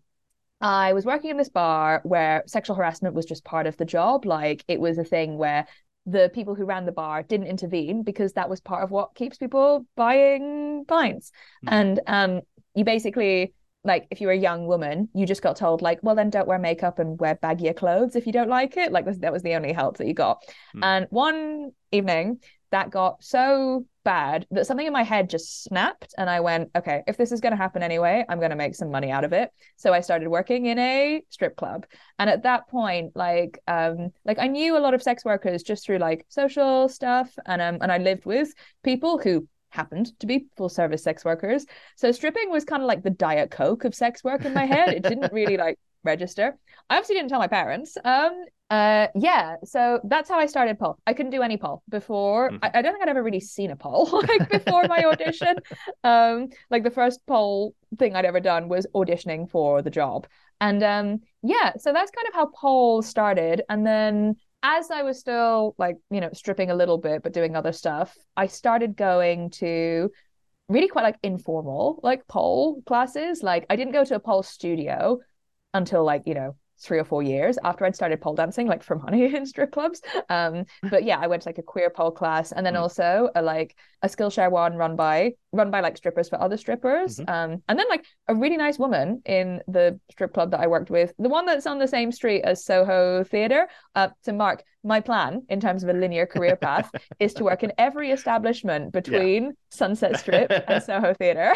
I was working in this bar where sexual harassment was just part of the job. Like it was a thing where the people who ran the bar didn't intervene because that was part of what keeps people buying pints. Mm-hmm. And um, you basically, like, if you're a young woman, you just got told, like, well, then don't wear makeup and wear baggier clothes if you don't like it. Like, that was the only help that you got. Mm-hmm. And one evening, that got so bad that something in my head just snapped, and I went, okay, if this is going to happen anyway, I'm going to make some money out of it. So I started working in a strip club. And at that point, like um like I knew a lot of sex workers just through like social stuff, and um and I lived with people who happened to be full service sex workers. So stripping was kind of like the Diet Coke of sex work in my head. It didn't really like register. I obviously didn't tell my parents. Um Uh, yeah, so that's how I started pole. I couldn't do any pole before. Mm-hmm. I, I don't think I'd ever really seen a pole like before my audition. Um, like the first pole thing I'd ever done was auditioning for the job. And um, yeah, so that's kind of how pole started. And then as I was still like, you know, stripping a little bit, but doing other stuff, I started going to really quite like informal, like pole classes. Like I didn't go to a pole studio until like, you know, three or four years after I'd started pole dancing, like for money in strip clubs. Um, but yeah, I went to like a queer pole class, and then mm. also a like a Skillshare one run by run by like strippers for other strippers. Mm-hmm. Um, and then like a really nice woman in the strip club that I worked with, the one that's on the same street as Soho Theatre. Uh, to Mark, my plan in terms of a linear career path is to work in every establishment between yeah. Sunset Strip and Soho Theatre.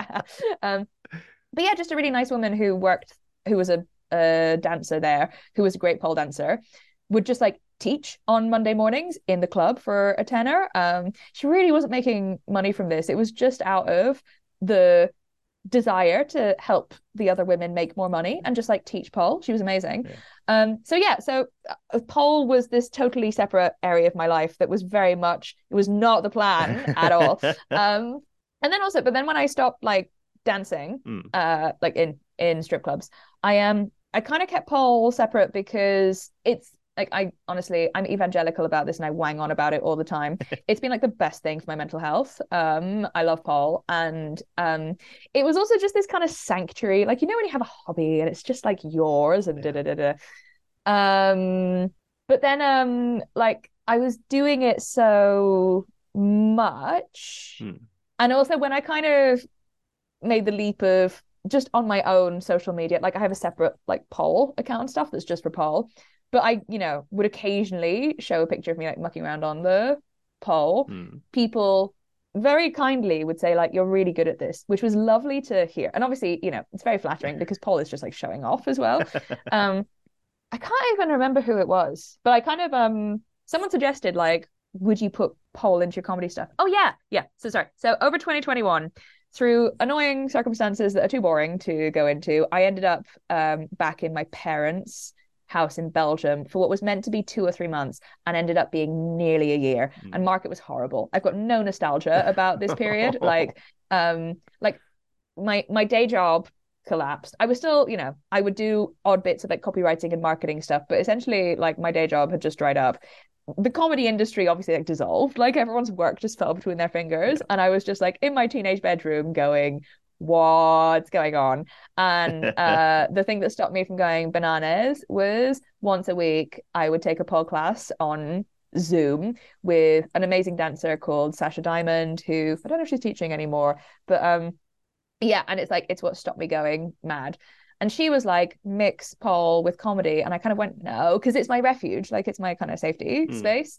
um, but yeah, just a really nice woman who worked, who was a a dancer there, who was a great pole dancer, would just like teach on Monday mornings in the club for a tenner. Um, she really wasn't making money from this. It was just out of the desire to help the other women make more money and just like teach pole. She was amazing. Yeah. Um, so yeah, so uh, pole was this totally separate area of my life that was very much, it was not the plan at all. Um, and then also, but then when I stopped like dancing, mm. uh, like in in strip clubs, I am um, I kind of kept pole separate because it's like, I honestly, I'm evangelical about this and I wang on about it all the time. It's been like the best thing for my mental health. Um, I love pole. And um, it was also just this kind of sanctuary. Like, you know, when you have a hobby and it's just like yours and da da da da. Um, but then um, like I was doing it so much. Hmm. And also when I kind of made the leap of just on my own social media, like I have a separate like pole account stuff that's just for pole. But I, you know, would occasionally show a picture of me like mucking around on the pole. Mm. People very kindly would say like, you're really good at this, which was lovely to hear. And obviously, you know, it's very flattering because pole is just like showing off as well. um, I can't even remember who it was, but I kind of, um, someone suggested like, would you put pole into your comedy stuff? Oh yeah, yeah. So sorry. So over twenty twenty-one, through annoying circumstances that are too boring to go into, I ended up um, back in my parents' house in Belgium for what was meant to be two or three months and ended up being nearly a year. Mm. And Mark, it was horrible. I've got no nostalgia about this period. like, um, like my my day job collapsed. I was still, you know, I would do odd bits of like copywriting and marketing stuff, but essentially, like my day job had just dried up. The comedy industry obviously like dissolved. Like everyone's work just fell between their fingers, yeah. And I was just like in my teenage bedroom going, what's going on? And uh the thing that stopped me from going bananas was once a week I would take a pole class on Zoom with an amazing dancer called Sasha Diamond, who I don't know if she's teaching anymore, but um yeah, and it's like it's what stopped me going mad. And she was like, mix pole with comedy, and I kind of went no, because it's my refuge, like it's my kind of safety mm. space.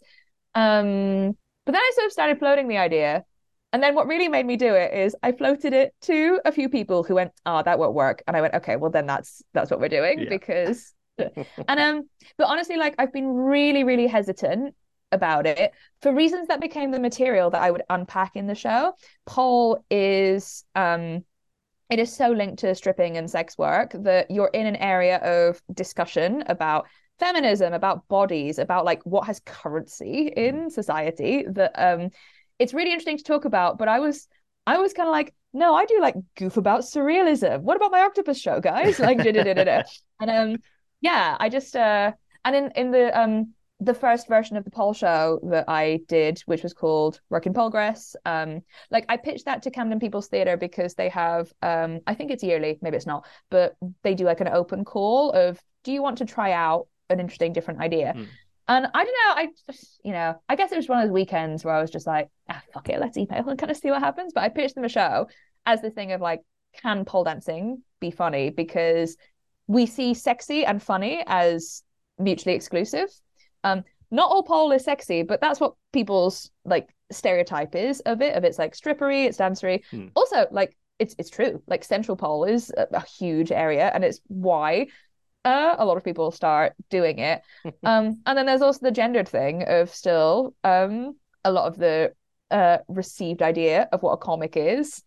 Um but then I sort of started floating the idea. And then what really made me do it is I floated it to a few people who went, oh, that won't work. And I went, okay, well, then that's that's what we're doing yeah. because and um but honestly, like I've been really, really hesitant about it for reasons that became the material that I would unpack in the show. Pole is um it is so linked to stripping and sex work that you're in an area of discussion about feminism, about bodies, about like what has currency in society that um it's really interesting to talk about. But I was I was kind of like, no, I do like goof about surrealism. What about my octopus show, guys? Like da, da, da, da, da. And um yeah, I just uh and in in the um the first version of the pole show that I did, which was called Work in Progress, um like I pitched that to Camden People's Theatre because they have um I think it's yearly, maybe it's not, but they do like an open call of, do you want to try out an interesting different idea? Mm. And I don't know, I just, you know, I guess it was one of those weekends where I was just like, ah, fuck it, let's email and kind of see what happens. But I pitched them a show as this thing of like, can pole dancing be funny? Because we see sexy and funny as mutually exclusive. Um, not all pole is sexy, but that's what people's like stereotype is of it, of it's like strippery, it's dancery. Hmm. Also, like it's it's true. Like central pole is a, a huge area, and it's why Uh, a lot of people start doing it. Um, and then there's also the gendered thing of still um, a lot of the uh, received idea of what a comic is,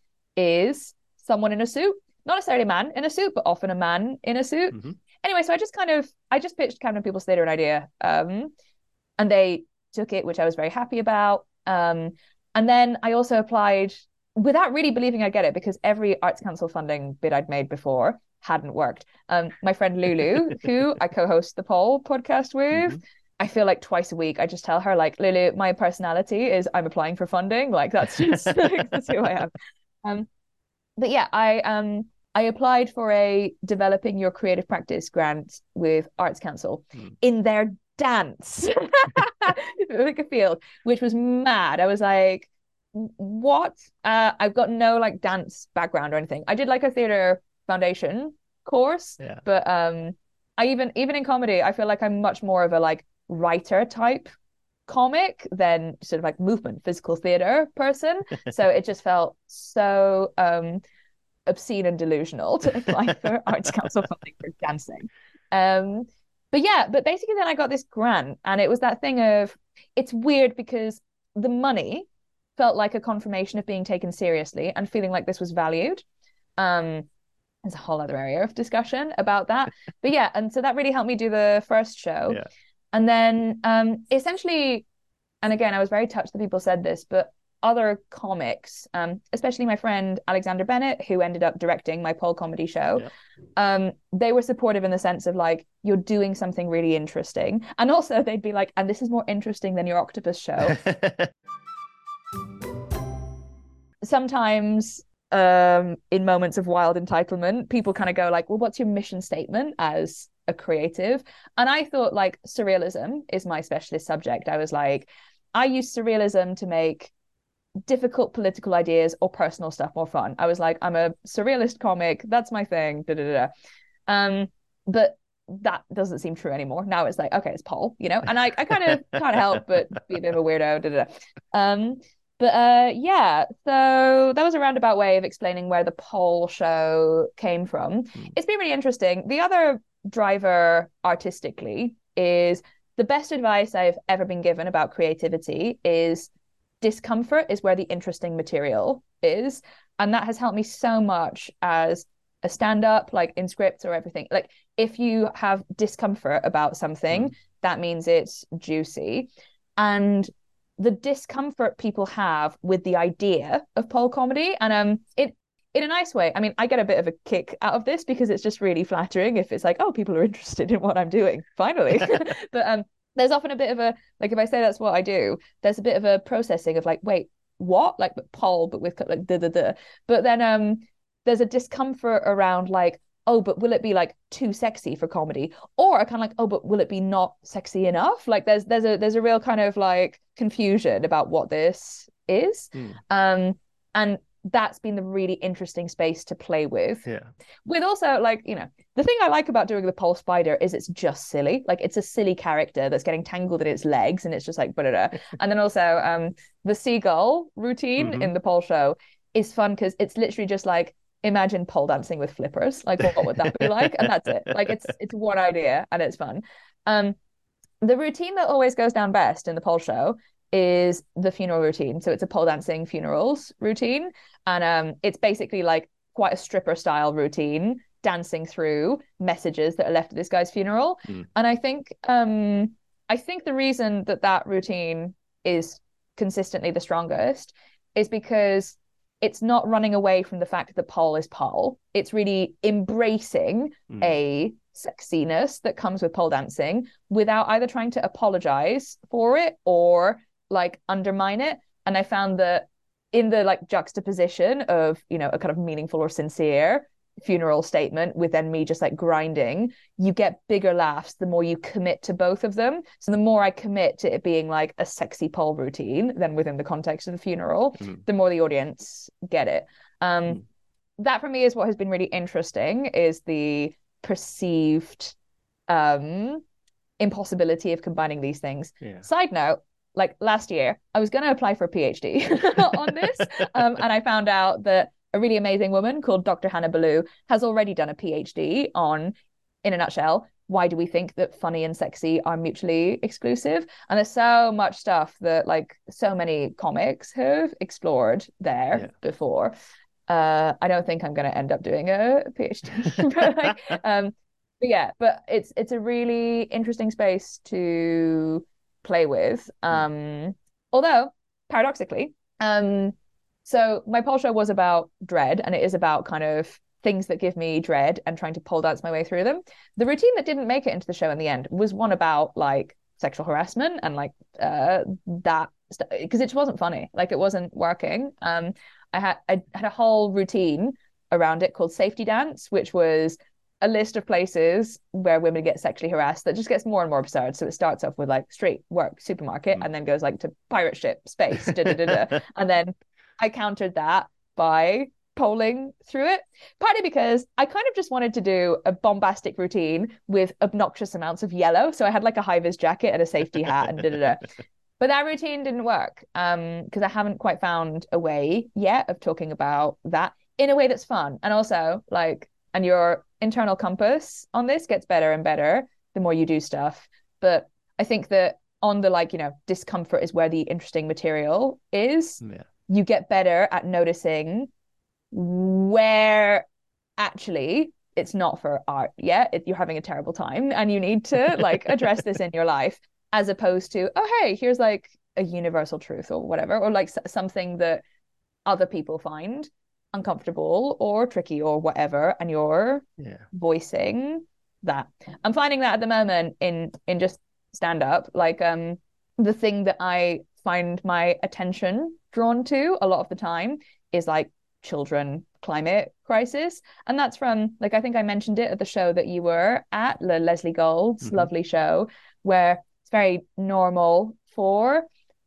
is someone in a suit. Not necessarily a man in a suit, but often a man in a suit. Mm-hmm. Anyway, so I just kind of, I just pitched Camden People's Theatre an idea. Um, and they took it, which I was very happy about. Um, and then I also applied without really believing I'd get it, because every Arts Council funding bid I'd made before hadn't worked. Um, my friend Lulu, who I co-host the Pole podcast with, mm-hmm. I feel like twice a week I just tell her like, Lulu, my personality is I'm applying for funding. Like that's just like, that's who I am. Um, but yeah, I um I applied for a developing your creative practice grant with Arts Council mm. in their dance like a field, which was mad. I was like, what? Uh, I've got no like dance background or anything. I did like a theater foundation course, yeah. but um I even even in comedy I feel like I'm much more of a like writer type comic than sort of like movement physical theater person. So it just felt so um obscene and delusional to apply for Arts Council funding for dancing. Um but yeah, but basically then I got this grant, and it was that thing of, it's weird because the money felt like a confirmation of being taken seriously and feeling like this was valued. Um, there's a whole other area of discussion about that. But yeah, and so that really helped me do the first show. Yeah. And then um, essentially, and again, I was very touched that people said this, but other comics, um, especially my friend Alexander Bennett, who ended up directing my pole comedy show, yeah. um, they were supportive in the sense of like, you're doing something really interesting. And also they'd be like, and this is more interesting than your octopus show. Sometimes um, in moments of wild entitlement, people kind of go like, well, what's your mission statement as a creative? And I thought like surrealism is my specialist subject. I was like, I use surrealism to make difficult political ideas or personal stuff more fun. I was like, I'm a surrealist comic. That's my thing. Da, da, da, da. Um, but that doesn't seem true anymore. Now it's like, okay, it's Paul, you know, and I, I kind of can't help but be a bit of a weirdo. Da, da, da. Um, but uh, yeah, so that was a roundabout way of explaining where the pole show came from. Mm. It's been really interesting. The other driver artistically is the best advice I've ever been given about creativity is discomfort is where the interesting material is. And that has helped me so much as a stand-up, like in scripts or everything. Like if you have discomfort about something, mm. that means it's juicy. And the discomfort people have with the idea of pole comedy, and um, it in a nice way. I mean, I get a bit of a kick out of this because it's just really flattering if it's like, oh, people are interested in what I'm doing, finally. But um, there's often a bit of a, like, if I say that's what I do, there's a bit of a processing of like, wait, what? Like, but pole, but with like, da, da, da. But then um, there's a discomfort around like, oh, but will it be like too sexy for comedy? Or kind of like, oh, but will it be not sexy enough? Like there's there's a there's a real kind of like confusion about what this is. Mm. Um, and that's been the really interesting space to play with. Yeah. With also like, you know, the thing I like about doing the pole spider is it's just silly. Like it's a silly character that's getting tangled in its legs and it's just like, blah, and then also um, the seagull routine mm-hmm. in the pole show is fun because it's literally just like, imagine pole dancing with flippers. Like what would that be like? And that's it. Like it's it's one idea and it's fun. Um, the routine that always goes down best in the pole show is the funeral routine. So it's a pole dancing funerals routine. And um, it's basically like quite a stripper style routine, dancing through messages that are left at this guy's funeral. Mm. And I think um, I think the reason that that routine is consistently the strongest is because it's not running away from the fact that pole is pole. It's really embracing mm. a sexiness that comes with pole dancing without either trying to apologize for it or like undermine it. And I found that in the like juxtaposition of, you know, a kind of meaningful or sincere funeral statement with then me just like grinding, you get bigger laughs the more you commit to both of them. So the more I commit to it being like a sexy pole routine then within the context of the funeral, mm. the more the audience get it. Um, mm. That for me is what has been really interesting, is the perceived um, impossibility of combining these things. Yeah. Side note, like last year, I was going to apply for a PhD on this, um, and I found out that a really amazing woman called Doctor Hannah Ballou has already done a PhD on, in a nutshell, why do we think that funny and sexy are mutually exclusive? And there's so much stuff that like so many comics have explored there yeah. before. Uh, I don't think I'm going to end up doing a PhD, but, like, um, but yeah, but it's it's a really interesting space to play with. Um, mm. Although paradoxically, um. So my pole show was about dread, and it is about kind of things that give me dread and trying to pole dance my way through them. The routine that didn't make it into the show in the end was one about like sexual harassment and like uh, that stuff, because it just wasn't funny. Like it wasn't working. Um, I had I had a whole routine around it called Safety Dance, which was a list of places where women get sexually harassed that just gets more and more absurd. So it starts off with like street, work, supermarket, mm. and then goes like to pirate ship, space, da, da, da, da. And then I countered that by polling through it, partly because I kind of just wanted to do a bombastic routine with obnoxious amounts of yellow. So I had like a high-vis jacket and a safety hat and da da da. But that routine didn't work um, because I haven't quite found a way yet of talking about that in a way that's fun. And also like, and your internal compass on this gets better and better the more you do stuff. But I think that on the like, you know, discomfort is where the interesting material is. Yeah. You get better at noticing where actually it's not for art yet. It, you're having a terrible time and you need to like address this in your life, as opposed to, oh, hey, here's like a universal truth or whatever, or like something that other people find uncomfortable or tricky or whatever, and you're yeah. voicing that. I'm finding that at the moment in in just stand up, like um the thing that I find my attention drawn to a lot of the time is like children climate crisis, and that's from like I think I mentioned it at the show that you were at, Le- Leslie Gould's mm-hmm. lovely show, where it's very normal for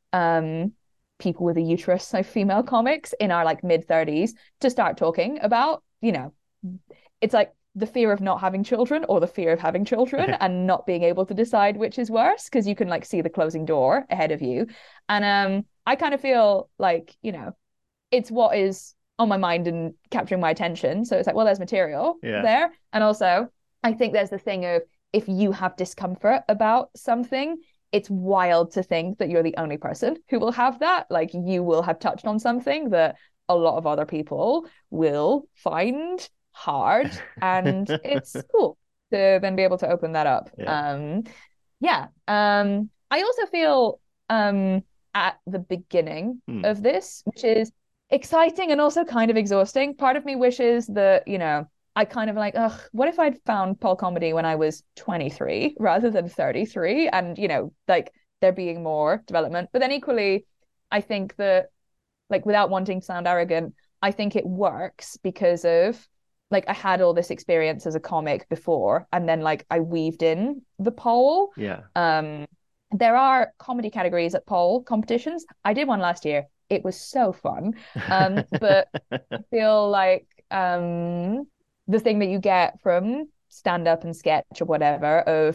um people with a uterus, like female comics in our like mid thirties, to start talking about, you know, it's like the fear of not having children or the fear of having children and not being able to decide which is worse, because you can like see the closing door ahead of you. And um I kind of feel like, you know, it's what is on my mind and capturing my attention. So it's like, well, there's material yeah. there. And also I think there's the thing of, if you have discomfort about something, it's wild to think that you're the only person who will have that. Like, you will have touched on something that a lot of other people will find hard, and it's cool to then be able to open that up. Yeah. Um, yeah. Um, I also feel um, at the beginning hmm. of this, which is exciting and also kind of exhausting. Part of me wishes that, you know, I kind of like, ugh, what if I'd found Pole comedy when I was twenty-three rather than thirty-three? And, you know, like there being more development. But then equally, I think that, like, without wanting to sound arrogant, I think it works because of, like, I had all this experience as a comic before, and then, like, I weaved in the pole. Yeah. Um, there are comedy categories at pole competitions. I did one last year. It was so fun. Um, but I feel like... Um, the thing that you get from stand-up and sketch or whatever, of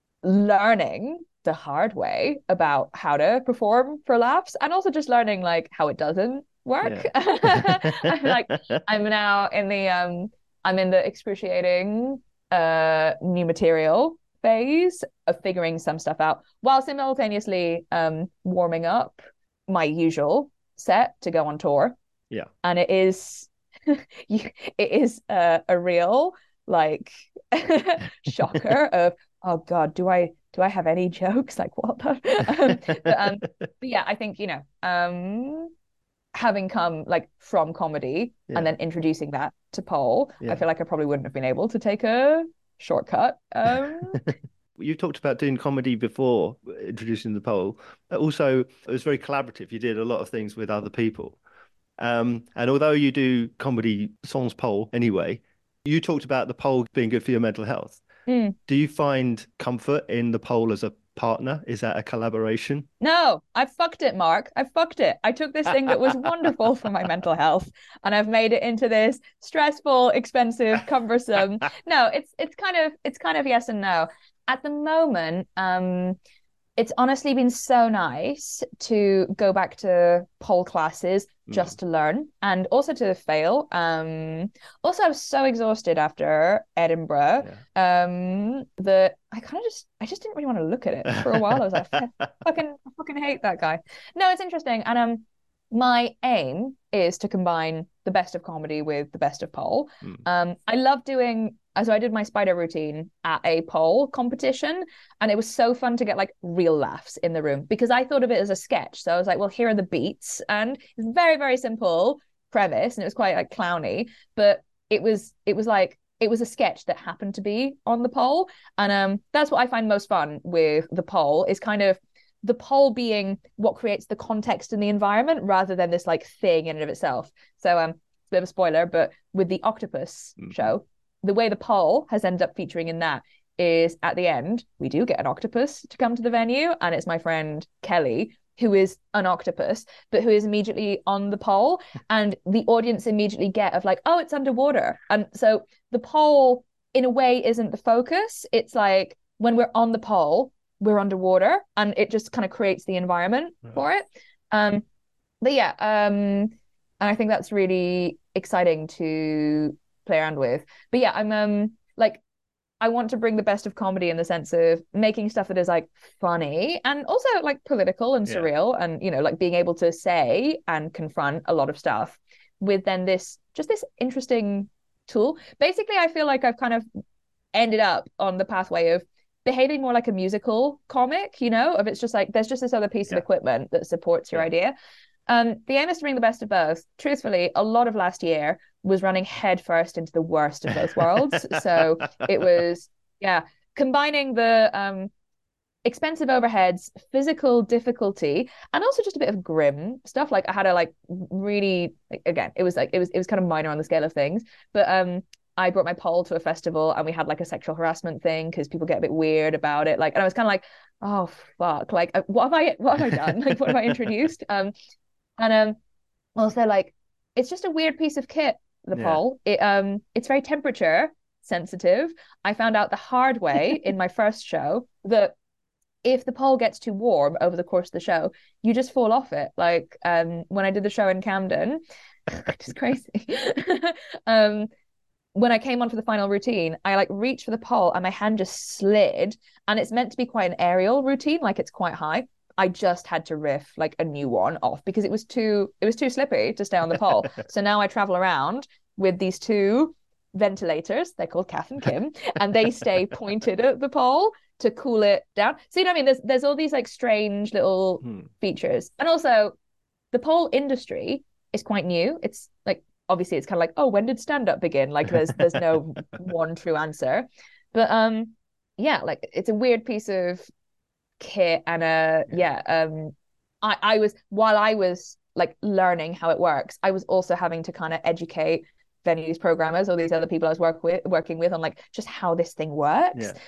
learning the hard way about how to perform for laughs, and also just learning like how it doesn't work. Yeah. I'm like, I'm now in the um I'm in the excruciating uh new material phase of figuring some stuff out, while simultaneously um warming up my usual set to go on tour. Yeah. And it is You, it is uh, a real like shocker of, oh god, do I do I have any jokes, like what the um, but, um, but yeah, I think, you know, um having come like from comedy yeah. and then introducing that to pole, yeah. I feel like I probably wouldn't have been able to take a shortcut. um You talked about doing comedy before introducing the pole. Also, it was very collaborative. You did a lot of things with other people. Um, and although you do comedy sans pole anyway, you talked about the pole being good for your mental health. Mm. Do you find comfort in the pole as a partner? Is that a collaboration? No, I fucked it, Mark. I fucked it. I took this thing that was wonderful for my mental health and I've made it into this stressful, expensive, cumbersome. No, it's it's kind of it's kind of yes and no. At the moment, um, it's honestly been so nice to go back to pole classes just mm. to learn and also to fail. Um, also, I was so exhausted after Edinburgh yeah. um, that I kind of just, I just didn't really want to look at it for a while. I was like, I fucking, I fucking hate that guy. No, it's interesting. And um, my aim is to combine the best of comedy with the best of pole. Mm. Um, I love doing... So I did my spider routine at a pole competition, and it was so fun to get like real laughs in the room, because I thought of it as a sketch. So I was like, well, here are the beats, and it's very, very simple premise, and it was quite like clowny, but it was it was like it was a sketch that happened to be on the pole. And um that's what I find most fun with the pole, is kind of the pole being what creates the context and the environment rather than this like thing in and of itself. So um it's a bit of a spoiler, but with the octopus mm-hmm. show, the way the pole has ended up featuring in that is at the end, we do get an octopus to come to the venue, and it's my friend Kelly, who is an octopus, but who is immediately on the pole, and the audience immediately get of like, oh, it's underwater. And so the pole, in a way, isn't the focus. It's like when we're on the pole, we're underwater, and it just kind of creates the environment yeah. for it. Um, but yeah, um, and I think that's really exciting to play around with. But yeah, I'm um like I want to bring the best of comedy in the sense of making stuff that is like funny and also like political and surreal, yeah. and, you know, like being able to say and confront a lot of stuff with then this, just this interesting tool. Basically, I feel like I've kind of ended up on the pathway of behaving more like a musical comic, you know, of it's just like, there's just this other piece yeah. of equipment that supports your yeah. idea. Um, the aim is to bring the best of both. Truthfully, a lot of last year was running headfirst into the worst of both worlds. So it was, yeah, combining the um, expensive overheads, physical difficulty, and also just a bit of grim stuff. Like I had a like really, like, again, it was like, it was, it was kind of minor on the scale of things, but um, I brought my pole to a festival and we had like a sexual harassment thing because people get a bit weird about it. Like, and I was kind of like, oh, fuck, like, what have I, what have I done? Like, what have I introduced? Um, And um, also like, it's just a weird piece of kit, the yeah. pole. It um, it's very temperature sensitive. I found out the hard way in my first show that if the pole gets too warm over the course of the show, you just fall off it. Like um, when I did the show in Camden, which is crazy. um, when I came on for the final routine, I like reached for the pole and my hand just slid. And it's meant to be quite an aerial routine, like it's quite high. I just had to riff like a new one off because it was too it was too slippy to stay on the pole. So now I travel around with these two ventilators. They're called Kath and Kim, and they stay pointed at the pole to cool it down. So you know what I mean? There's there's all these like strange little hmm. features, and also the pole industry is quite new. It's like obviously it's kind of like, oh, when did stand up begin? Like there's there's no one true answer, but um yeah, like it's a weird piece of kit and uh yeah. yeah um I I was while I was like learning how it works, I was also having to kind of educate venues programmers or these other people I was work with working with on like just how this thing works. yeah.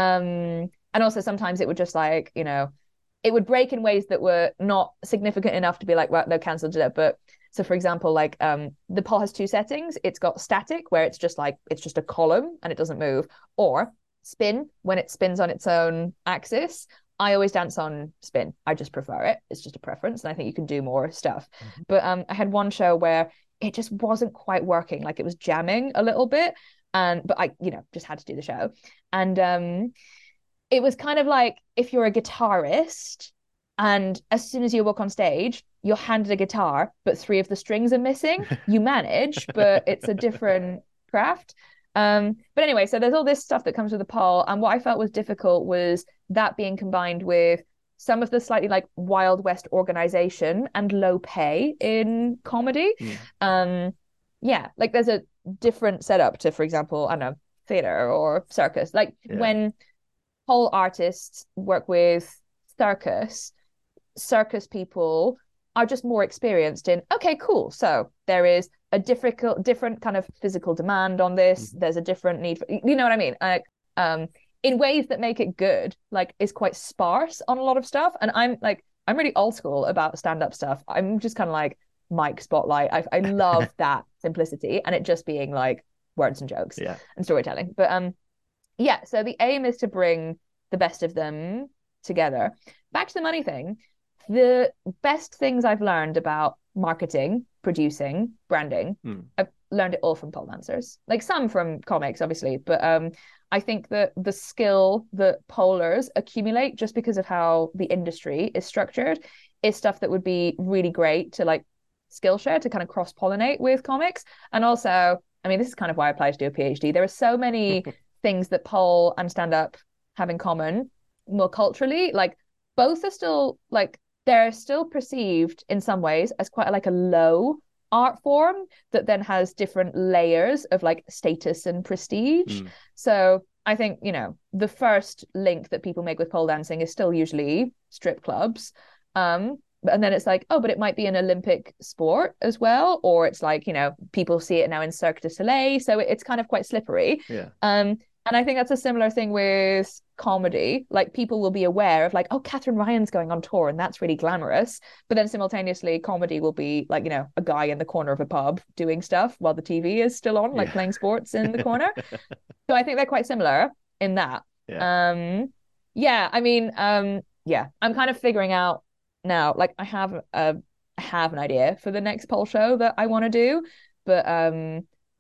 Um and also sometimes it would just like, you know, it would break in ways that were not significant enough to be like, well, no, cancelled it. But so for example, like um the pole has two settings. It's got static where it's just like it's just a column and it doesn't move, or spin when it spins on its own axis. I always dance on spin. I just prefer it. It's just a preference. And I think you can do more stuff. Mm-hmm. But um, I had one show where it just wasn't quite working. Like it was jamming a little bit. And, but I, you know, just had to do the show. And um, it was kind of like if you're a guitarist and as soon as you walk on stage, you're handed a guitar, but three of the strings are missing. You manage, but it's a different craft. Um, but anyway, so there's all this stuff that comes with the pole. And what I felt was difficult was that being combined with some of the slightly like Wild West organization and low pay in comedy. Mm. Um, yeah, like there's a different setup to, for example, I don't know, theater or circus. Like yeah. when pole artists work with circus, circus people are just more experienced in, okay, cool. So there is a difficult, different kind of physical demand on this. Mm-hmm. There's a different need for, you know what I mean? Like, um, in ways that make it good, like is quite sparse on a lot of stuff. And I'm like, I'm really old school about stand-up stuff. I'm just kind of like Mike Spotlight. I, I love that simplicity and it just being like words and jokes yeah. and storytelling. But um, yeah, so the aim is to bring the best of them together. Back to the money thing. The best things I've learned about marketing, producing, branding, mm. I've learned it all from pole dancers. Like some from comics, obviously, but um, I think that the skill that polers accumulate just because of how the industry is structured is stuff that would be really great to like Skillshare to kind of cross-pollinate with comics. And also, I mean, this is kind of why I applied to do a PhD. There are so many things that pole and stand-up have in common more culturally. Like both are still like, they're still perceived in some ways as quite a, like a low art form that then has different layers of like status and prestige. Mm. So I think, you know, the first link that people make with pole dancing is still usually strip clubs. Um, and then it's like, oh, but it might be an Olympic sport as well. Or it's like, you know, people see it now in Cirque du Soleil. So it's kind of quite slippery. Yeah. Um, And I think that's a similar thing with comedy. Like people will be aware of like, oh, Catherine Ryan's going on tour and that's really glamorous. But then simultaneously comedy will be like, you know, a guy in the corner of a pub doing stuff while the T V is still on, like yeah. playing sports in the corner. So I think they're quite similar in that. Yeah. Um, yeah, I mean, um, yeah, I'm kind of figuring out now, like I have a, I have an idea for the next pole show that I want to do, but um,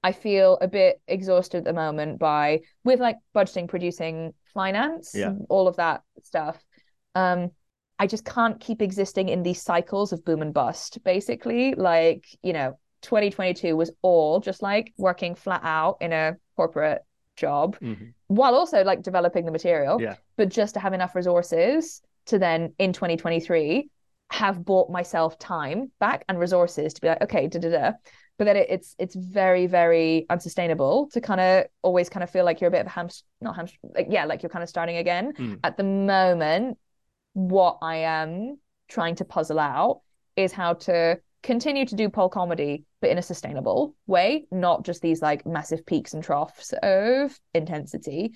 I feel a bit exhausted at the moment by with like budgeting, producing, finance, yeah. all of that stuff. Um, I just can't keep existing in these cycles of boom and bust, basically. Like, you know, twenty twenty-two was all just like working flat out in a corporate job mm-hmm. while also like developing the material, yeah. but just to have enough resources to then in twenty twenty-three have bought myself time back and resources to be like, okay, da da da. But then it, it's it's very, very unsustainable to kind of always kind of feel like you're a bit of a hamster, not hamster, like, yeah, like you're kind of starting again. Mm. At the moment, what I am trying to puzzle out is how to continue to do pole comedy, but in a sustainable way, not just these like massive peaks and troughs of intensity.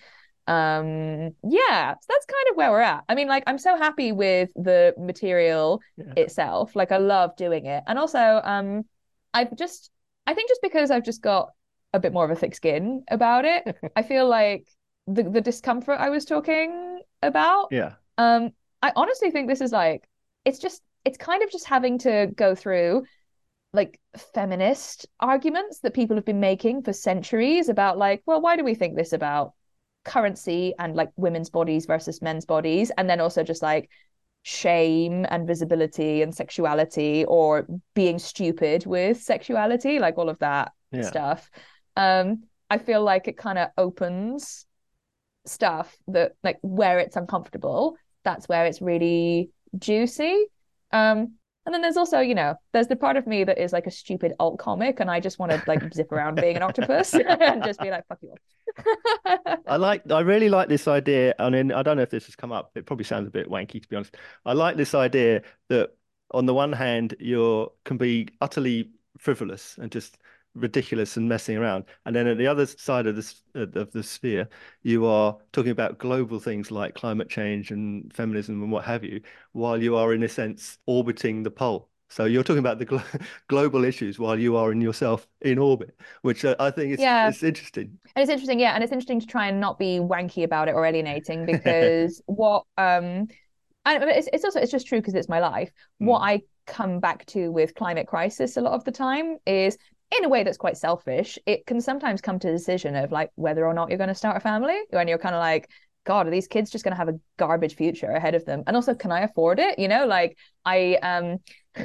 Um, yeah, so that's kind of where we're at. I mean, like, I'm so happy with the material yeah. itself. Like, I love doing it. And also, um, I've just, I think just because I've just got a bit more of a thick skin about it, I feel like the, the discomfort I was talking about, yeah. um, I honestly think this is like, it's just, it's kind of just having to go through like feminist arguments that people have been making for centuries about like, well, why do we think this about currency and like women's bodies versus men's bodies? And then also just like shame and visibility and sexuality, or being stupid with sexuality, like all of that yeah. stuff. Um, I feel like it kind of opens stuff that like where it's uncomfortable, that's where it's really juicy. Um, and then there's also, you know, there's the part of me that is like a stupid alt comic, and I just want to like zip around being an octopus and just be like, fuck you all. I like, I really like this idea. I mean, I don't know if this has come up. It probably sounds a bit wanky, to be honest. I like this idea that on the one hand, you can be utterly frivolous and just ridiculous and messing around, and then at the other side of this of the sphere, you are talking about global things like climate change and feminism and what have you, while you are in a sense orbiting the pole. So you're talking about the glo global issues while you are in yourself in orbit, which uh, I think is yeah. it's interesting. And it's interesting, yeah, and it's interesting to try and not be wanky about it or alienating, because what um, and it's it's also it's just true because it's my life. Mm. What I come back to with climate crisis a lot of the time is, in a way that's quite selfish, it can sometimes come to a decision of like whether or not you're going to start a family, when you're kind of like, God, are these kids just going to have a garbage future ahead of them? And also, can I afford it? You know, like I um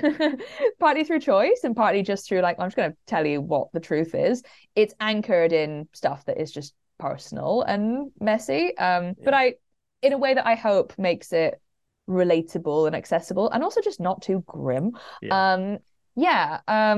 partly through choice and partly just through like, I'm just going to tell you what the truth is. It's anchored in stuff that is just personal and messy. Um, yeah. But I, in a way that I hope makes it relatable and accessible, and also just not too grim. Yeah. Um, yeah.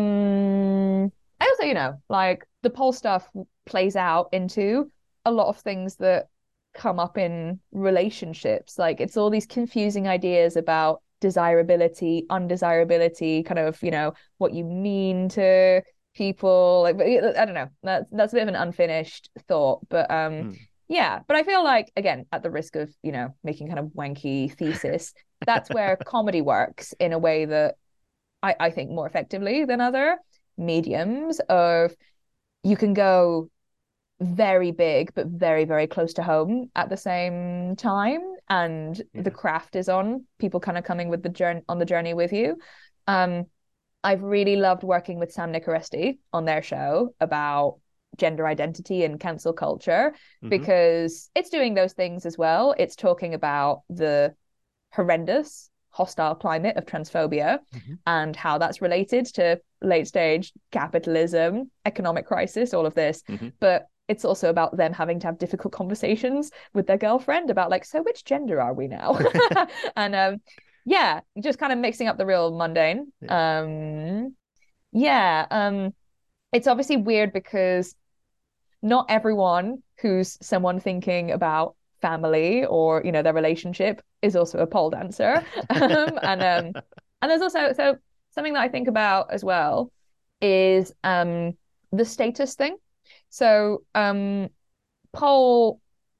Um, I also, you know, like the pole stuff plays out into a lot of things that come up in relationships. Like it's all these confusing ideas about desirability, undesirability, kind of, you know, what you mean to people. Like, I don't know. That's that's a bit of an unfinished thought, but um, mm. yeah. But I feel like, again, at the risk of, you know, making kind of wanky thesis, that's where comedy works in a way that I, I think more effectively than other mediums. Of you can go very big but very, very close to home at the same time, and yeah. the craft is on, people kind of coming with the journey on the journey with you. um I've really loved working with Sam Nicoresti on their show about gender identity and cancel culture, mm-hmm. because it's doing those things as well. It's talking about the horrendous hostile climate of transphobia, mm-hmm. and how that's related to late stage capitalism, economic crisis, all of this. Mm-hmm. But it's also about them having to have difficult conversations with their girlfriend about like, so which gender are we now? And um, yeah, just kind of mixing up the real mundane. Yeah. Um, yeah, um, it's obviously weird because not everyone who's someone thinking about family or, you know, their relationship is also a pole dancer. um, and um, and there's also, so something that I think about as well is um, the status thing. So um, pole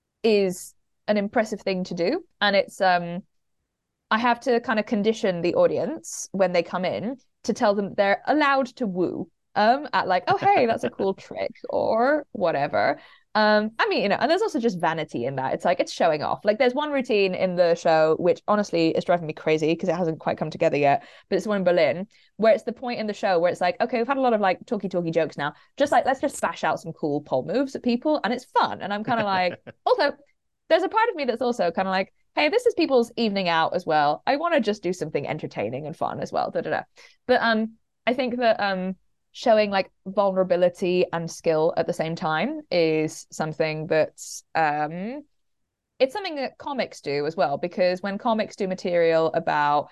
is an impressive thing to do, and it's um, I have to kind of condition the audience when they come in to tell them they're allowed to woo um at like, oh hey, that's a cool trick or whatever. Um, I mean, you know, and there's also just vanity in that. It's like it's showing off. Like there's one routine in the show which honestly is driving me crazy because it hasn't quite come together yet. But it's the one in Berlin where it's the point in the show where it's like, okay, we've had a lot of like talky talky jokes now. Just like let's just bash out some cool pole moves at people, and it's fun. And I'm kind of like, also, there's a part of me that's also kind of like, hey, this is people's evening out as well. I want to just do something entertaining and fun as well. Da, da, da. But um, I think that um showing like vulnerability and skill at the same time is something that's um it's something that comics do as well, because when comics do material about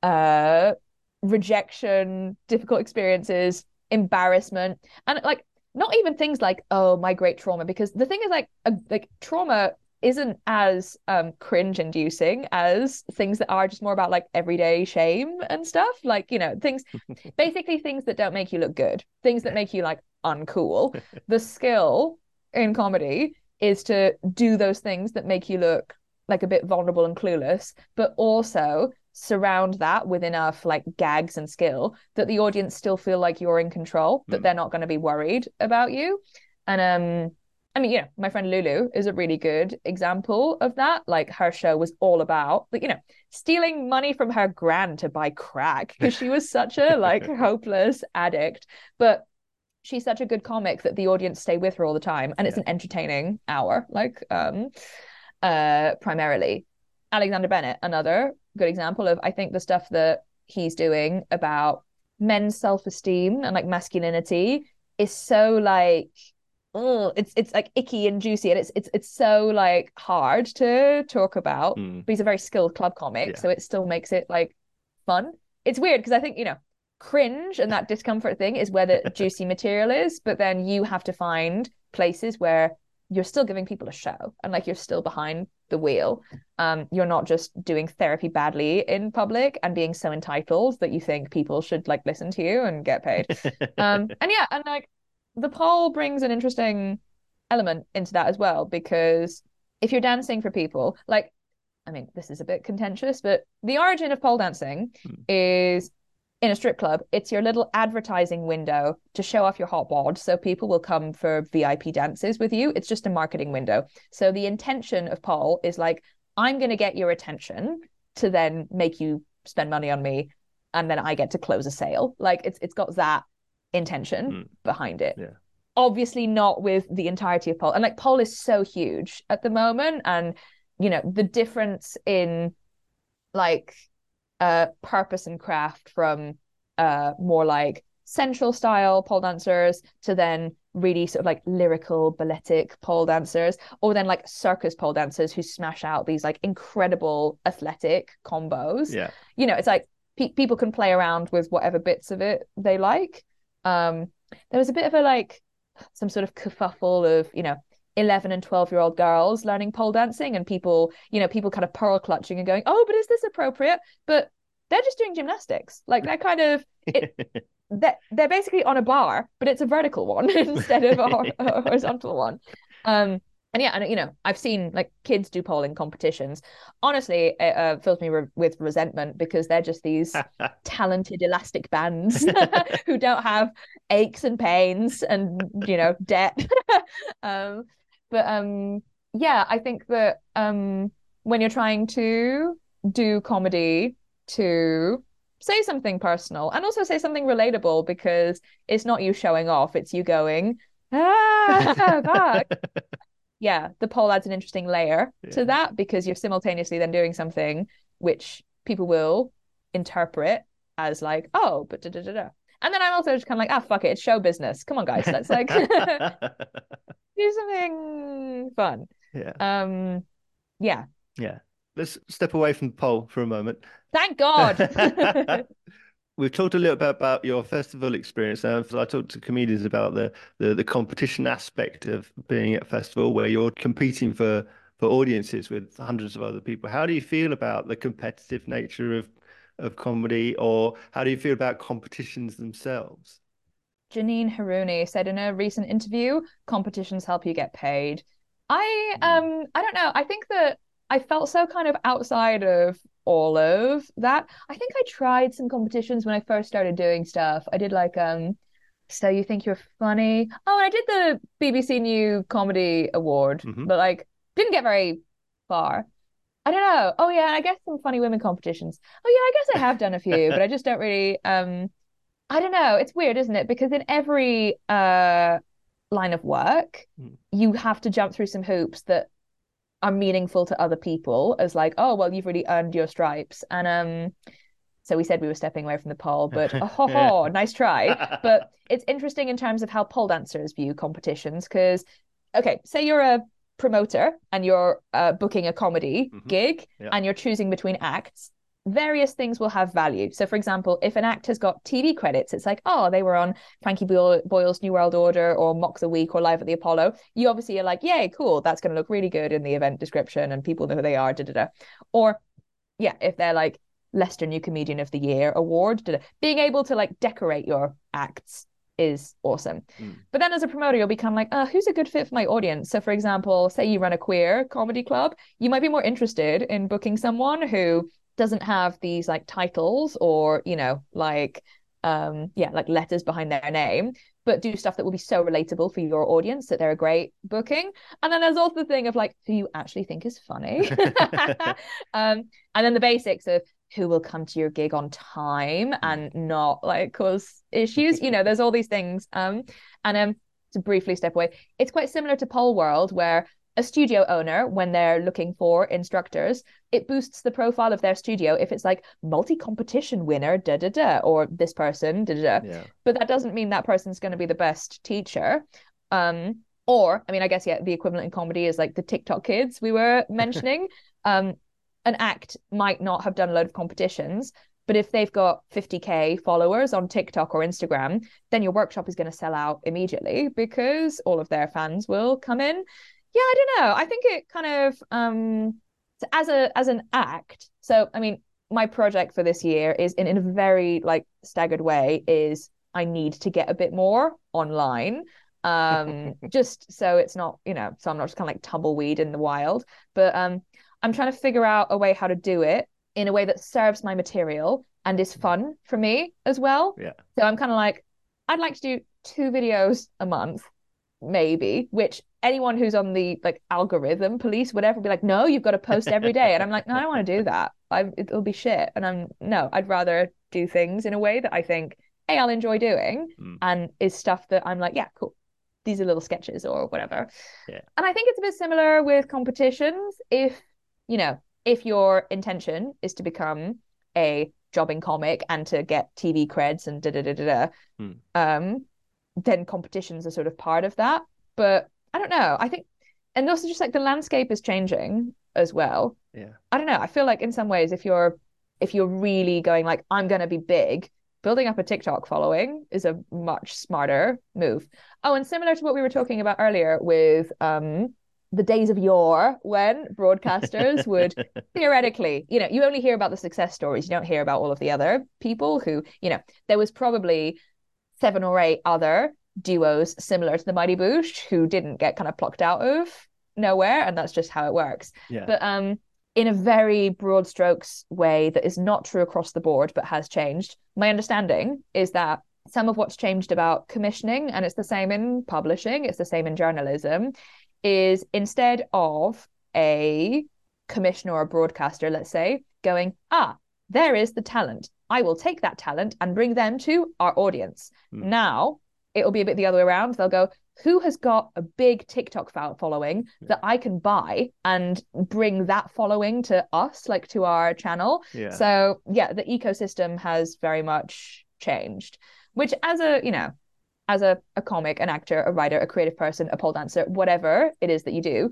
uh rejection, difficult experiences, embarrassment, and like not even things like, oh, my great trauma, because the thing is like a, like trauma isn't as um cringe inducing as things that are just more about like everyday shame and stuff, like, you know, things basically things that don't make you look good, things that make you like uncool. The skill in comedy is to do those things that make you look like a bit vulnerable and clueless, but also surround that with enough like gags and skill that the audience still feel like you're in control, that mm. they're not going to be worried about you. And um I mean, you know, my friend Lulu is a really good example of that. Like her show was all about, like, you know, stealing money from her gran to buy crack because she was such a like hopeless addict. But she's such a good comic that the audience stay with her all the time. And it's yeah. an entertaining hour, like um, uh, primarily. Alexander Bennett, another good example of, I think, the stuff that he's doing about men's self-esteem and like masculinity is so like, oh, it's it's like icky and juicy, and it's it's it's so like hard to talk about. Mm. But he's a very skilled club comic, yeah. so it still makes it like fun. It's weird because I think, you know, cringe and that discomfort thing is where the juicy material is, but then you have to find places where you're still giving people a show and like you're still behind the wheel. Um, you're not just doing therapy badly in public and being so entitled that you think people should like listen to you and get paid. um, and yeah, and like. The pole brings an interesting element into that as well, because if you're dancing for people, like, I mean, this is a bit contentious, but the origin of pole dancing hmm. is in a strip club. It's your little advertising window to show off your hot bod, so people will come for V I P dances with you. It's just a marketing window. So the intention of pole is like, I'm going to get your attention to then make you spend money on me, and then I get to close a sale. Like it's it's got that intention mm. behind it. Yeah. Obviously not with the entirety of pole. And like pole is so huge at the moment, and you know, the difference in like uh purpose and craft from uh more like sensual style pole dancers to then really sort of like lyrical balletic pole dancers, or then like circus pole dancers who smash out these like incredible athletic combos. Yeah. You know, it's like pe- people can play around with whatever bits of it they like. Um, there was a bit of a like some sort of kerfuffle of, you know, eleven and twelve year old girls learning pole dancing, and people, you know, people kind of pearl clutching and going, oh, but is this appropriate? But they're just doing gymnastics. Like they're kind of, it, they're, they're basically on a bar, but it's a vertical one instead of a, a horizontal one. Um, and yeah, and you know, I've seen like kids do polling competitions. Honestly, it uh, fills me re- with resentment because they're just these talented elastic bands who don't have aches and pains and, you know, debt. um, but um, yeah, I think that um, when you're trying to do comedy to say something personal and also say something relatable, because it's not you showing off, it's you going, ah, fuck. Yeah, the pole adds an interesting layer yeah. to that, because you're simultaneously then doing something which people will interpret as like, oh, but da da da da. And then I'm also just kind of like, ah, fuck it, it's show business. Come on, guys, let's like do something fun. Yeah. Um, yeah. Yeah. Let's step away from the pole for a moment. Thank God. We've talked a little bit about your festival experience. Uh, I talked to comedians about the, the the competition aspect of being at a festival where you're competing for, for audiences with hundreds of other people. How do you feel about the competitive nature of, of comedy, or how do you feel about competitions themselves? Janine Haruni said in a recent interview, competitions help you get paid. I um I don't know. I think that I felt so kind of outside of all of that. I think I tried some competitions when I first started doing stuff. I did like um So you think you're funny? Oh, and I did the B B C New Comedy Award, Mm-hmm. but like didn't get very far. I don't know. Oh yeah, I guess some funny women competitions. Oh yeah, I guess I have done a few, but I just don't really um I don't know. It's weird, isn't it? Because in every uh line of work, Mm. you have to jump through some hoops that are meaningful to other people as like, oh, well, you've really earned your stripes. And um so we said we were stepping away from the pole, but oh, ho, ho, nice try. But it's interesting in terms of how pole dancers view competitions because, okay, say you're a promoter and you're uh, booking a comedy mm-hmm. gig yeah. and you're choosing between acts. Various things will have value. So, for example, if an act has got T V credits, it's like, oh, they were on Frankie Boyle's New World Order or Mock the Week or Live at the Apollo. You obviously are like, yay, cool. That's going to look really good in the event description and people know who they are. Da, da, da. Or, yeah, if they're like, Leicester New Comedian of the Year award. Being able to like decorate your acts is awesome. Mm. But then as a promoter, you'll become like, oh, who's a good fit for my audience? So for example, say you run a queer comedy club, you might be more interested in booking someone who doesn't have these like titles or, you know, like, um, yeah, like letters behind their name, but do stuff that will be so relatable for your audience that they're a great booking. And then there's also the thing of like, who you actually think is funny. um, and then the basics of who will come to your gig on time and not like cause issues. You know, there's all these things. Um, and um, to briefly step away, it's quite similar to Pole World, where a studio owner, when they're looking for instructors, it boosts the profile of their studio if it's like multi-competition winner, da da da, or this person, da da da. Yeah. But that doesn't mean that person's going to be the best teacher. Um, or, I mean, I guess, yeah, the equivalent in comedy is like the TikTok kids we were mentioning. um, an act might not have done a load of competitions, but if they've got fifty K followers on TikTok or Instagram, then your workshop is going to sell out immediately because all of their fans will come in. Yeah, I don't know. I think it kind of um as a as an act. So I mean, my project for this year is in, in a very like staggered way is I need to get a bit more online. Um just so it's not, you know, so I'm not just kind of like tumbleweed in the wild. But um I'm trying to figure out a way how to do it in a way that serves my material and is fun for me as well. Yeah. So I'm kind of like, I'd like to do two videos a month, maybe, which anyone who's on the like algorithm police, whatever, be like, no, you've got to post every day. And I'm like, no, I don't want to do that. I, it'll be shit. And I'm, no, I'd rather do things in a way that I think, hey, I'll enjoy doing mm. and is stuff that I'm like, yeah, cool. These are little sketches or whatever. Yeah. And I think it's a bit similar with competitions. If you know, if your intention is to become a jobbing comic and to get T V creds and da da da da da, hmm. um, then competitions are sort of part of that. But I don't know. I think, and also just like the landscape is changing as well. Yeah. I don't know. I feel like in some ways, if you're if you're really going like, I'm going to be big, building up a TikTok following is a much smarter move. Oh, and similar to what we were talking about earlier with um. the days of yore when broadcasters would theoretically, you know, you only hear about the success stories. You don't hear about all of the other people who, you know, there was probably seven or eight other duos similar to the Mighty Boosh who didn't get kind of plucked out of nowhere. And that's just how it works. Yeah. But um, in a very broad strokes way that is not true across the board, but has changed. My understanding is that some of what's changed about commissioning, and it's the same in publishing, it's the same in journalism, is instead of a commissioner or a broadcaster, let's say, going, ah, there is the talent. I will take that talent and bring them to our audience. Mm. Now, it'll be a bit the other way around. They'll go, who has got a big TikTok following yeah. that I can buy and bring that following to us, like to our channel? Yeah. So, yeah, the ecosystem has very much changed, which as a, you know, as a, a comic, an actor, a writer, a creative person, a pole dancer, whatever it is that you do,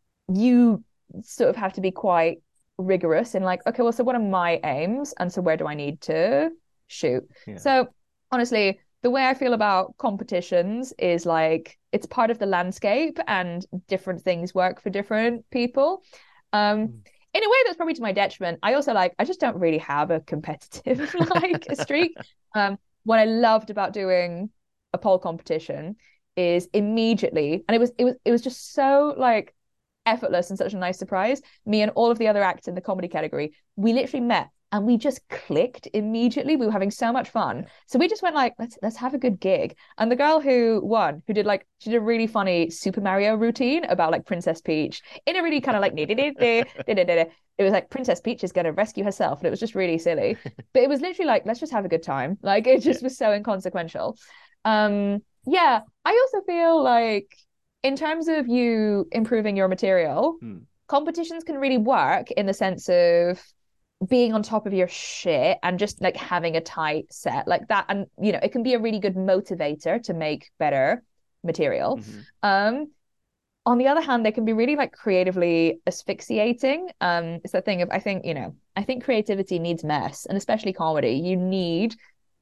you sort of have to be quite rigorous in like, okay, well, so what are my aims? And so where do I need to shoot? Yeah. So honestly, the way I feel about competitions is like, it's part of the landscape and different things work for different people. Um, mm. In a way that's probably to my detriment. I also like, I just don't really have a competitive like streak. Um, what I loved about doing a pole competition is immediately, and it was it was it was just so like effortless and such a nice surprise. Me and all of the other acts in the comedy category, we literally met and we just clicked immediately. We were having so much fun. So we just went like, let's let's have a good gig. And the girl who won, who did like, she did a really funny Super Mario routine about like Princess Peach in a really kind of like, it was like Princess Peach is going to rescue herself. And it was just really silly. But it was literally like, let's just have a good time. Like it just yeah. was so inconsequential. Um, yeah, I also feel like in terms of you improving your material, hmm. competitions can really work in the sense of being on top of your shit and just like having a tight set like that. And, you know, it can be a really good motivator to make better material. Mm-hmm. Um, on the other hand, they can be really like creatively asphyxiating. Um, it's that thing of, I think, you know, I think creativity needs mess, and especially comedy. You need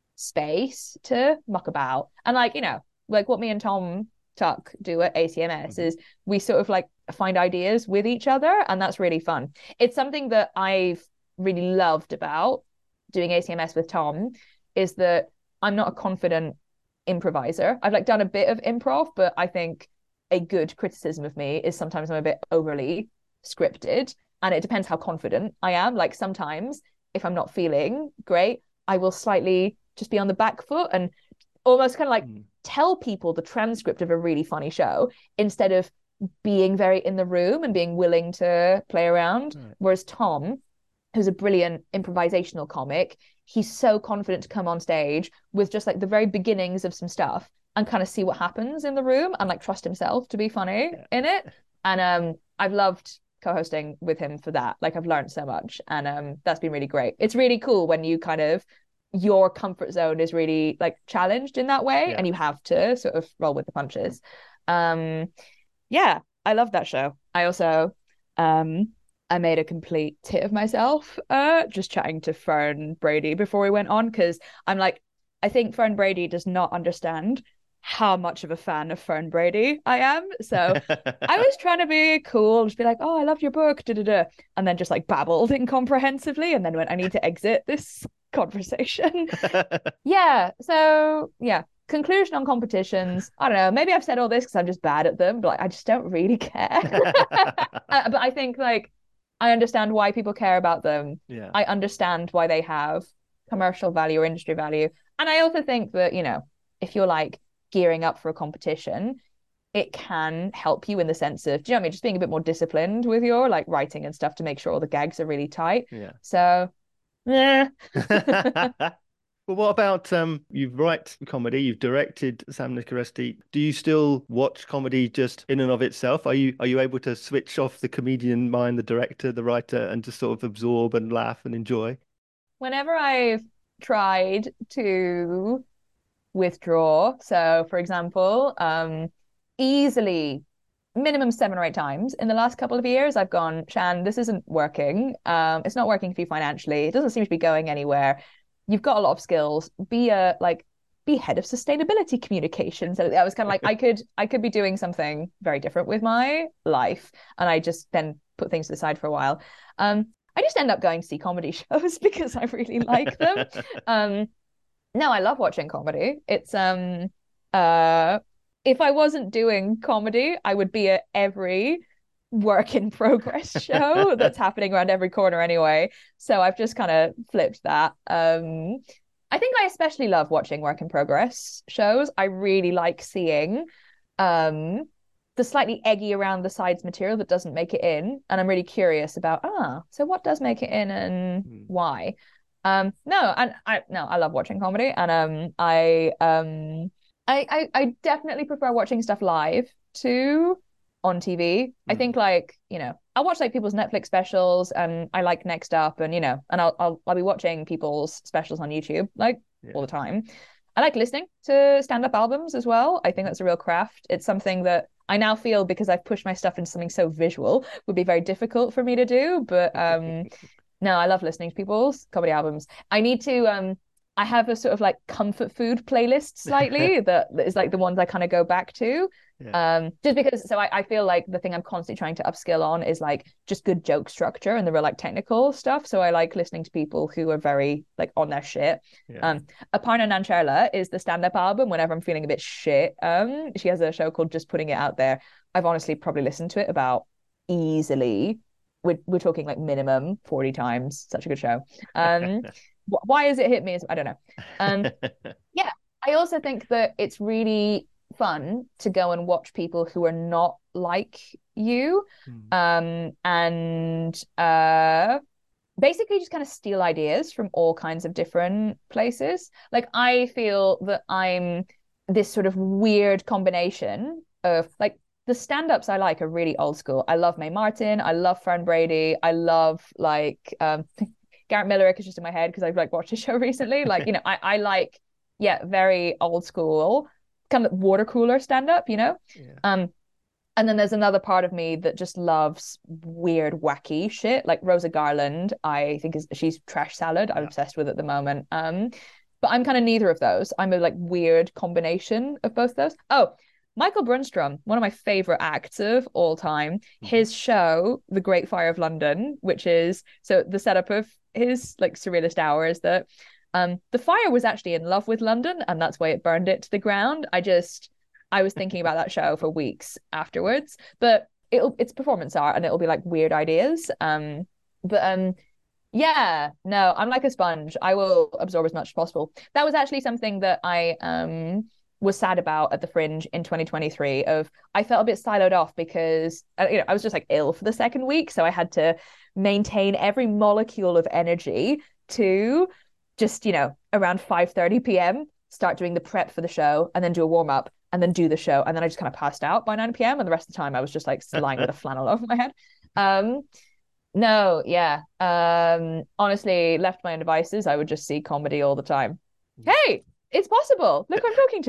space to muck about. And like, you know, like what me and Tom Tuck do at A C M S mm-hmm. is we sort of like find ideas with each other, and that's really fun. It's something that I've really loved about doing A C M S with Tom, is that I'm not a confident improviser. I've like done a bit of improv, but I think a good criticism of me is sometimes I'm a bit overly scripted, and it depends how confident I am. Like sometimes if I'm not feeling great, I will slightly just be on the back foot and almost kind of like mm. tell people the transcript of a really funny show instead of being very in the room and being willing to play around. Right. Whereas Tom, who's a brilliant improvisational comic, he's so confident to come on stage with just like the very beginnings of some stuff and kind of see what happens in the room and like trust himself to be funny yeah. in it. And um, I've loved co-hosting with him for that. Like I've learned so much, and um, that's been really great. It's really cool when you kind of, your comfort zone is really like challenged in that way, yeah. and you have to sort of roll with the punches. Um, yeah, I love that show. I also, um, I made a complete tit of myself uh, just chatting to Fern Brady before we went on, because I'm like, I think Fern Brady does not understand how much of a fan of Fern Brady I am. So I was trying to be cool, just be like, oh, I loved your book, da da da, and then just like babbled incomprehensively, and then went, I need to exit this conversation. yeah. So yeah. Conclusion on competitions. I don't know. Maybe I've said all this because I'm just bad at them, but like, I just don't really care. uh, but I think like I understand why people care about them. Yeah. I understand why they have commercial value or industry value. And I also think that, you know, if you're like gearing up for a competition, it can help you in the sense of, do you know what I mean? Just being a bit more disciplined with your like writing and stuff to make sure all the gags are really tight. Yeah. So, yeah. Well, what about um? You write comedy, you've directed Sam Nicoresti. Do you still watch comedy just in and of itself? Are you are you able to switch off the comedian mind, the director, the writer, and just sort of absorb and laugh and enjoy? Whenever I've tried to withdraw, so for example, um, easily minimum seven or eight times in the last couple of years, I've gone, Shan, this isn't working. Um, it's not working for you financially. It doesn't seem to be going anywhere. You've got a lot of skills. Be a like be head of sustainability communications. So I was kind of like, I could I could be doing something very different with my life. And I just then put things to the side for a while. Um, I just end up going to see comedy shows because I really like them. um, no, I love watching comedy. It's um uh if I wasn't doing comedy, I would be at every work in progress show that's happening around every corner anyway. So I've just kind of flipped that. Um, I think I especially love watching work in progress shows. I really like seeing um, the slightly eggy around the sides material that doesn't make it in. And I'm really curious about, ah, so what does make it in and mm. why? Um, no, and I no, I love watching comedy, and um, I um, I, I I definitely prefer watching stuff live to on T V. Mm. I think like, you know, I'll watch like people's Netflix specials, and I like Next Up, and you know, and I'll I'll I'll be watching people's specials on YouTube like yeah. all the time. I like listening to stand-up albums as well. I think that's a real craft. It's something that I now feel, because I've pushed my stuff into something so visual, would be very difficult for me to do. But um no, I love listening to people's comedy albums. I need to um I have a sort of like comfort food playlist slightly that is like the ones I kind of go back to. Yeah. Um, just because, so I, I feel like the thing I'm constantly trying to upskill on is like just good joke structure and the real like technical stuff. So I like listening to people who are very like on their shit. Yeah. Um, Aparna Nancherla is the stand-up album whenever I'm feeling a bit shit. Um, she has a show called Just Putting It Out There. I've honestly probably listened to it about easily we're, we're talking like minimum forty times. Such a good show. Um, why has it hit me? I don't know. Um, yeah, I also think that it's really fun to go and watch people who are not like you, mm. um, and uh, basically just kind of steal ideas from all kinds of different places. Like I feel that I'm this sort of weird combination of like the stand-ups I like are really old school. I love Mae Martin. I love Fern Brady. I love like um, Garrett Millerick is just in my head because I've like watched his show recently. Like, you know, I, I like, yeah, very old school, kind of water cooler stand-up, you know? Yeah. Um, and then there's another part of me that just loves weird, wacky shit. Like Rosa Garland, I think is she's trash salad. I'm yeah. obsessed with at the moment. Um, but I'm kind of neither of those. I'm a like weird combination of both those. Oh, Michael Brunstrom, one of my favorite acts of all time, his show, The Great Fire of London, which is, so the setup of his like surrealist hour is that um, the fire was actually in love with London and that's why it burned it to the ground. I just, I was thinking about that show for weeks afterwards, but it'll, it's performance art and it'll be like weird ideas. Um, but um, yeah, no, I'm like a sponge. I will absorb as much as possible. That was actually something that I um was sad about at the Fringe in twenty twenty-three. Of I felt a bit siloed off because you know I was just like ill for the second week, so I had to maintain every molecule of energy to just you know around five thirty p.m. start doing the prep for the show and then do a warm up and then do the show and then I just kind of passed out by nine p.m. and the rest of the time I was just like lying with a flannel over my head. Um, no, yeah. Um, honestly, left my own devices, I would just see comedy all the time. Hey, it's possible. Look who I'm talking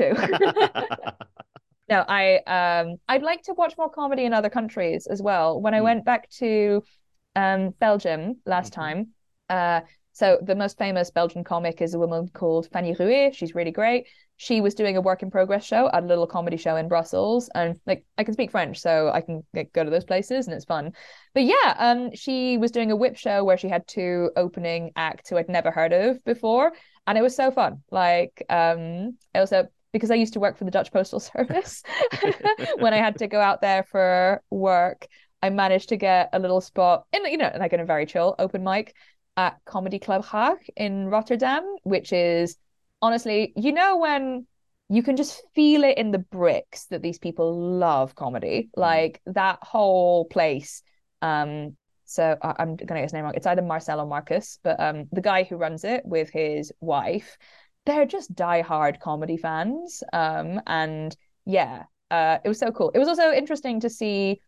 to. No, I um I'd like to watch more comedy in other countries as well. When I mm. went back to um Belgium last mm-hmm. time, uh so the most famous Belgian comic is a woman called Fanny Rouet. She's really great. She was doing a work in progress show at a little comedy show in Brussels, and like I can speak French, so I can like, go to those places, and it's fun. But yeah, um, she was doing a whip show where she had two opening acts who I'd never heard of before, and it was so fun. Like, um, also because I used to work for the Dutch Postal Service, when I had to go out there for work, I managed to get a little spot in, you know, like in a very chill open mic at Comedy Club Haag in Rotterdam, which is honestly, you know, when you can just feel it in the bricks that these people love comedy, like that whole place. Um, so I, I'm gonna get his name wrong. It's either Marcel or Marcus, but um, the guy who runs it with his wife, they're just diehard comedy fans. Um, and yeah, uh, it was so cool. It was also interesting to see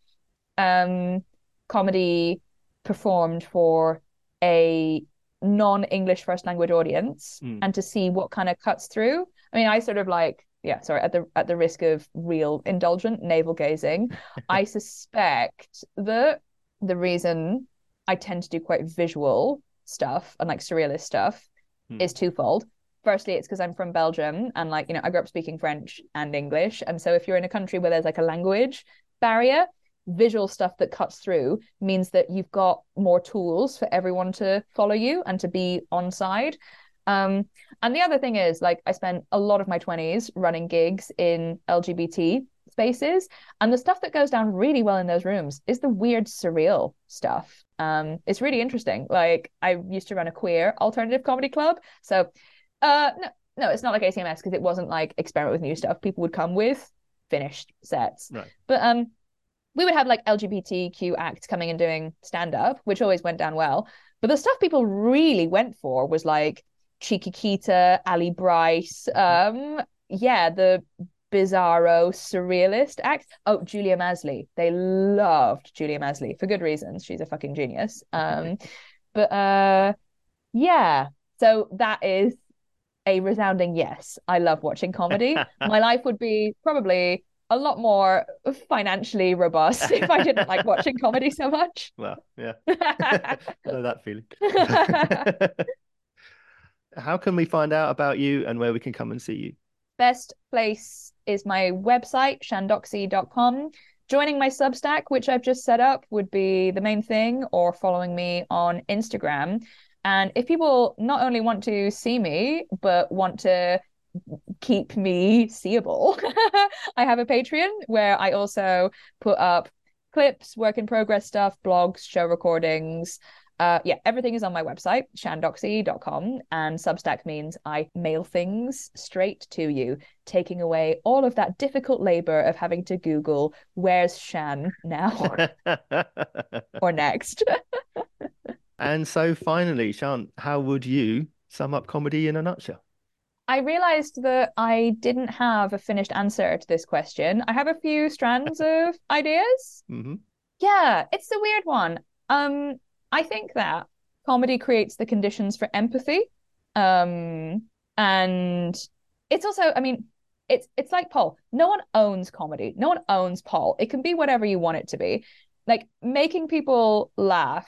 um comedy performed for a non-English first language audience mm. and to see what kind of cuts through. I mean, I sort of like, yeah, sorry, at the at the risk of real indulgent navel gazing, I suspect that the reason I tend to do quite visual stuff and like surrealist stuff mm. is twofold. Firstly, it's because I'm from Belgium and like, you know, I grew up speaking French and English. And so if you're in a country where there's like a language barrier, visual stuff that cuts through means that you've got more tools for everyone to follow you and to be on side. Um, and the other thing is, like, I spent a lot of my twenties running gigs in L G B T spaces, and the stuff that goes down really well in those rooms is the weird, surreal stuff. Um, it's really interesting. Like, I used to run a queer alternative comedy club, so uh, no, no, it's not like A C M S because it wasn't like experiment with new stuff. People would come with finished sets, right. But um. we would have like L G B T Q acts coming and doing stand-up, which always went down well. But the stuff people really went for was like Chiquita, Ali Bryce, um, yeah, the bizarro surrealist act. Oh, Julia Masley. They loved Julia Masley for good reasons. She's a fucking genius. Um, but uh, yeah, so that is a resounding yes. I love watching comedy. My life would be probably a lot more financially robust if I didn't like watching comedy so much. Well, yeah. Know that feeling. How can we find out about you and where we can come and see you? Best place is my website, shandoxy dot com. Joining my Substack, which I've just set up, would be the main thing, or following me on Instagram. And if people not only want to see me, but want to keep me seeable, I have a Patreon where I also put up clips, work in progress stuff, blogs, show recordings. Uh, yeah, everything is on my website, shan doxy dot com, and Substack means I mail things straight to you, taking away all of that difficult labor of having to Google, where's Shan now or next. And so finally, Shan, how would you sum up comedy in a nutshell? I realized that I didn't have a finished answer to this question. I have a few strands of ideas. Mm-hmm. Yeah, it's a weird one. Um, I think that comedy creates the conditions for empathy. Um, and it's also, I mean, it's it's like Paul. No one owns comedy. No one owns Paul. It can be whatever you want it to be. Like making people laugh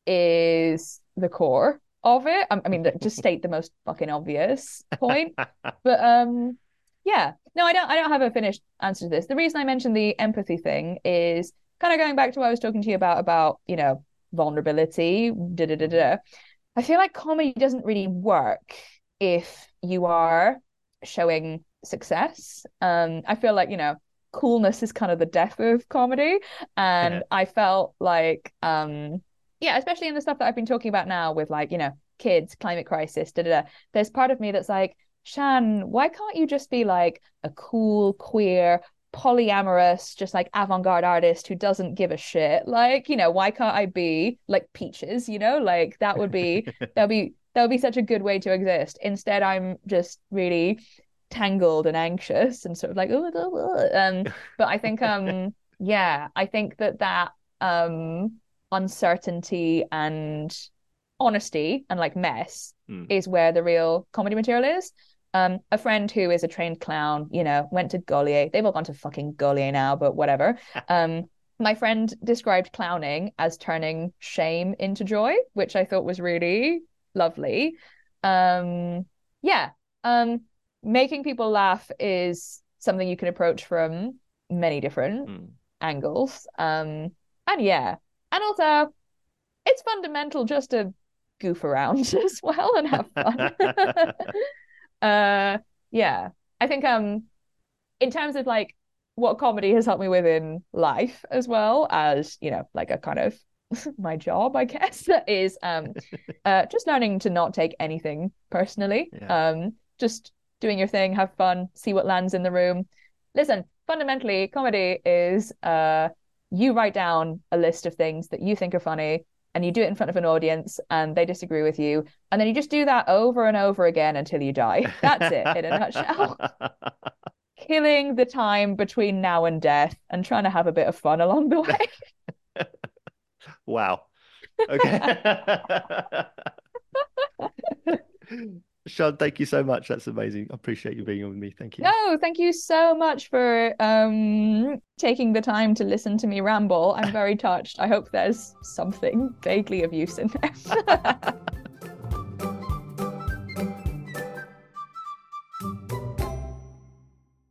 is the core of it. I, I mean, just state the most fucking obvious point. But um, yeah, no, I don't. I don't have a finished answer to this. The reason I mentioned the empathy thing is kind of going back to what I was talking to you about about you know vulnerability. Da, da, da, da. I feel like comedy doesn't really work if you are showing success. Um, I feel like you know coolness is kind of the death of comedy, and yeah. I felt like um. Yeah, especially in the stuff that I've been talking about now with like, you know, kids, climate crisis, da da da. There's part of me that's like, Shan, why can't you just be like a cool, queer, polyamorous, just like avant-garde artist who doesn't give a shit? Like, you know, why can't I be like Peaches, you know? Like that would be that would be that would be such a good way to exist. Instead, I'm just really tangled and anxious and sort of like, oh, oh, oh. um, but I think um yeah, I think that that um uncertainty and honesty and like mess mm. is where the real comedy material is. Um, a friend who is a trained clown, you know, went to Gaulier. They've all gone to fucking Gaulier now, but whatever. um, my friend described clowning as turning shame into joy, which I thought was really lovely. Um, yeah. Um, making people laugh is something you can approach from many different mm. angles. Um, and yeah. And also, it's fundamental just to goof around as well and have fun. uh, yeah, I think um, in terms of like what comedy has helped me with in life as well as you know, like a kind of my job, I guess, is um, uh, just learning to not take anything personally. Yeah. Um, just doing your thing, have fun, see what lands in the room. Listen, fundamentally, comedy is uh. you write down a list of things that you think are funny and you do it in front of an audience and they disagree with you. And then you just do that over and over again until you die. That's it in a nutshell. Killing the time between now and death and trying to have a bit of fun along the way. Wow. Okay. Shan, thank you so much. That's amazing. I appreciate you being on with me. Thank you. No, thank you so much for um, taking the time to listen to me ramble. I'm very touched. I hope there's something vaguely of use in there.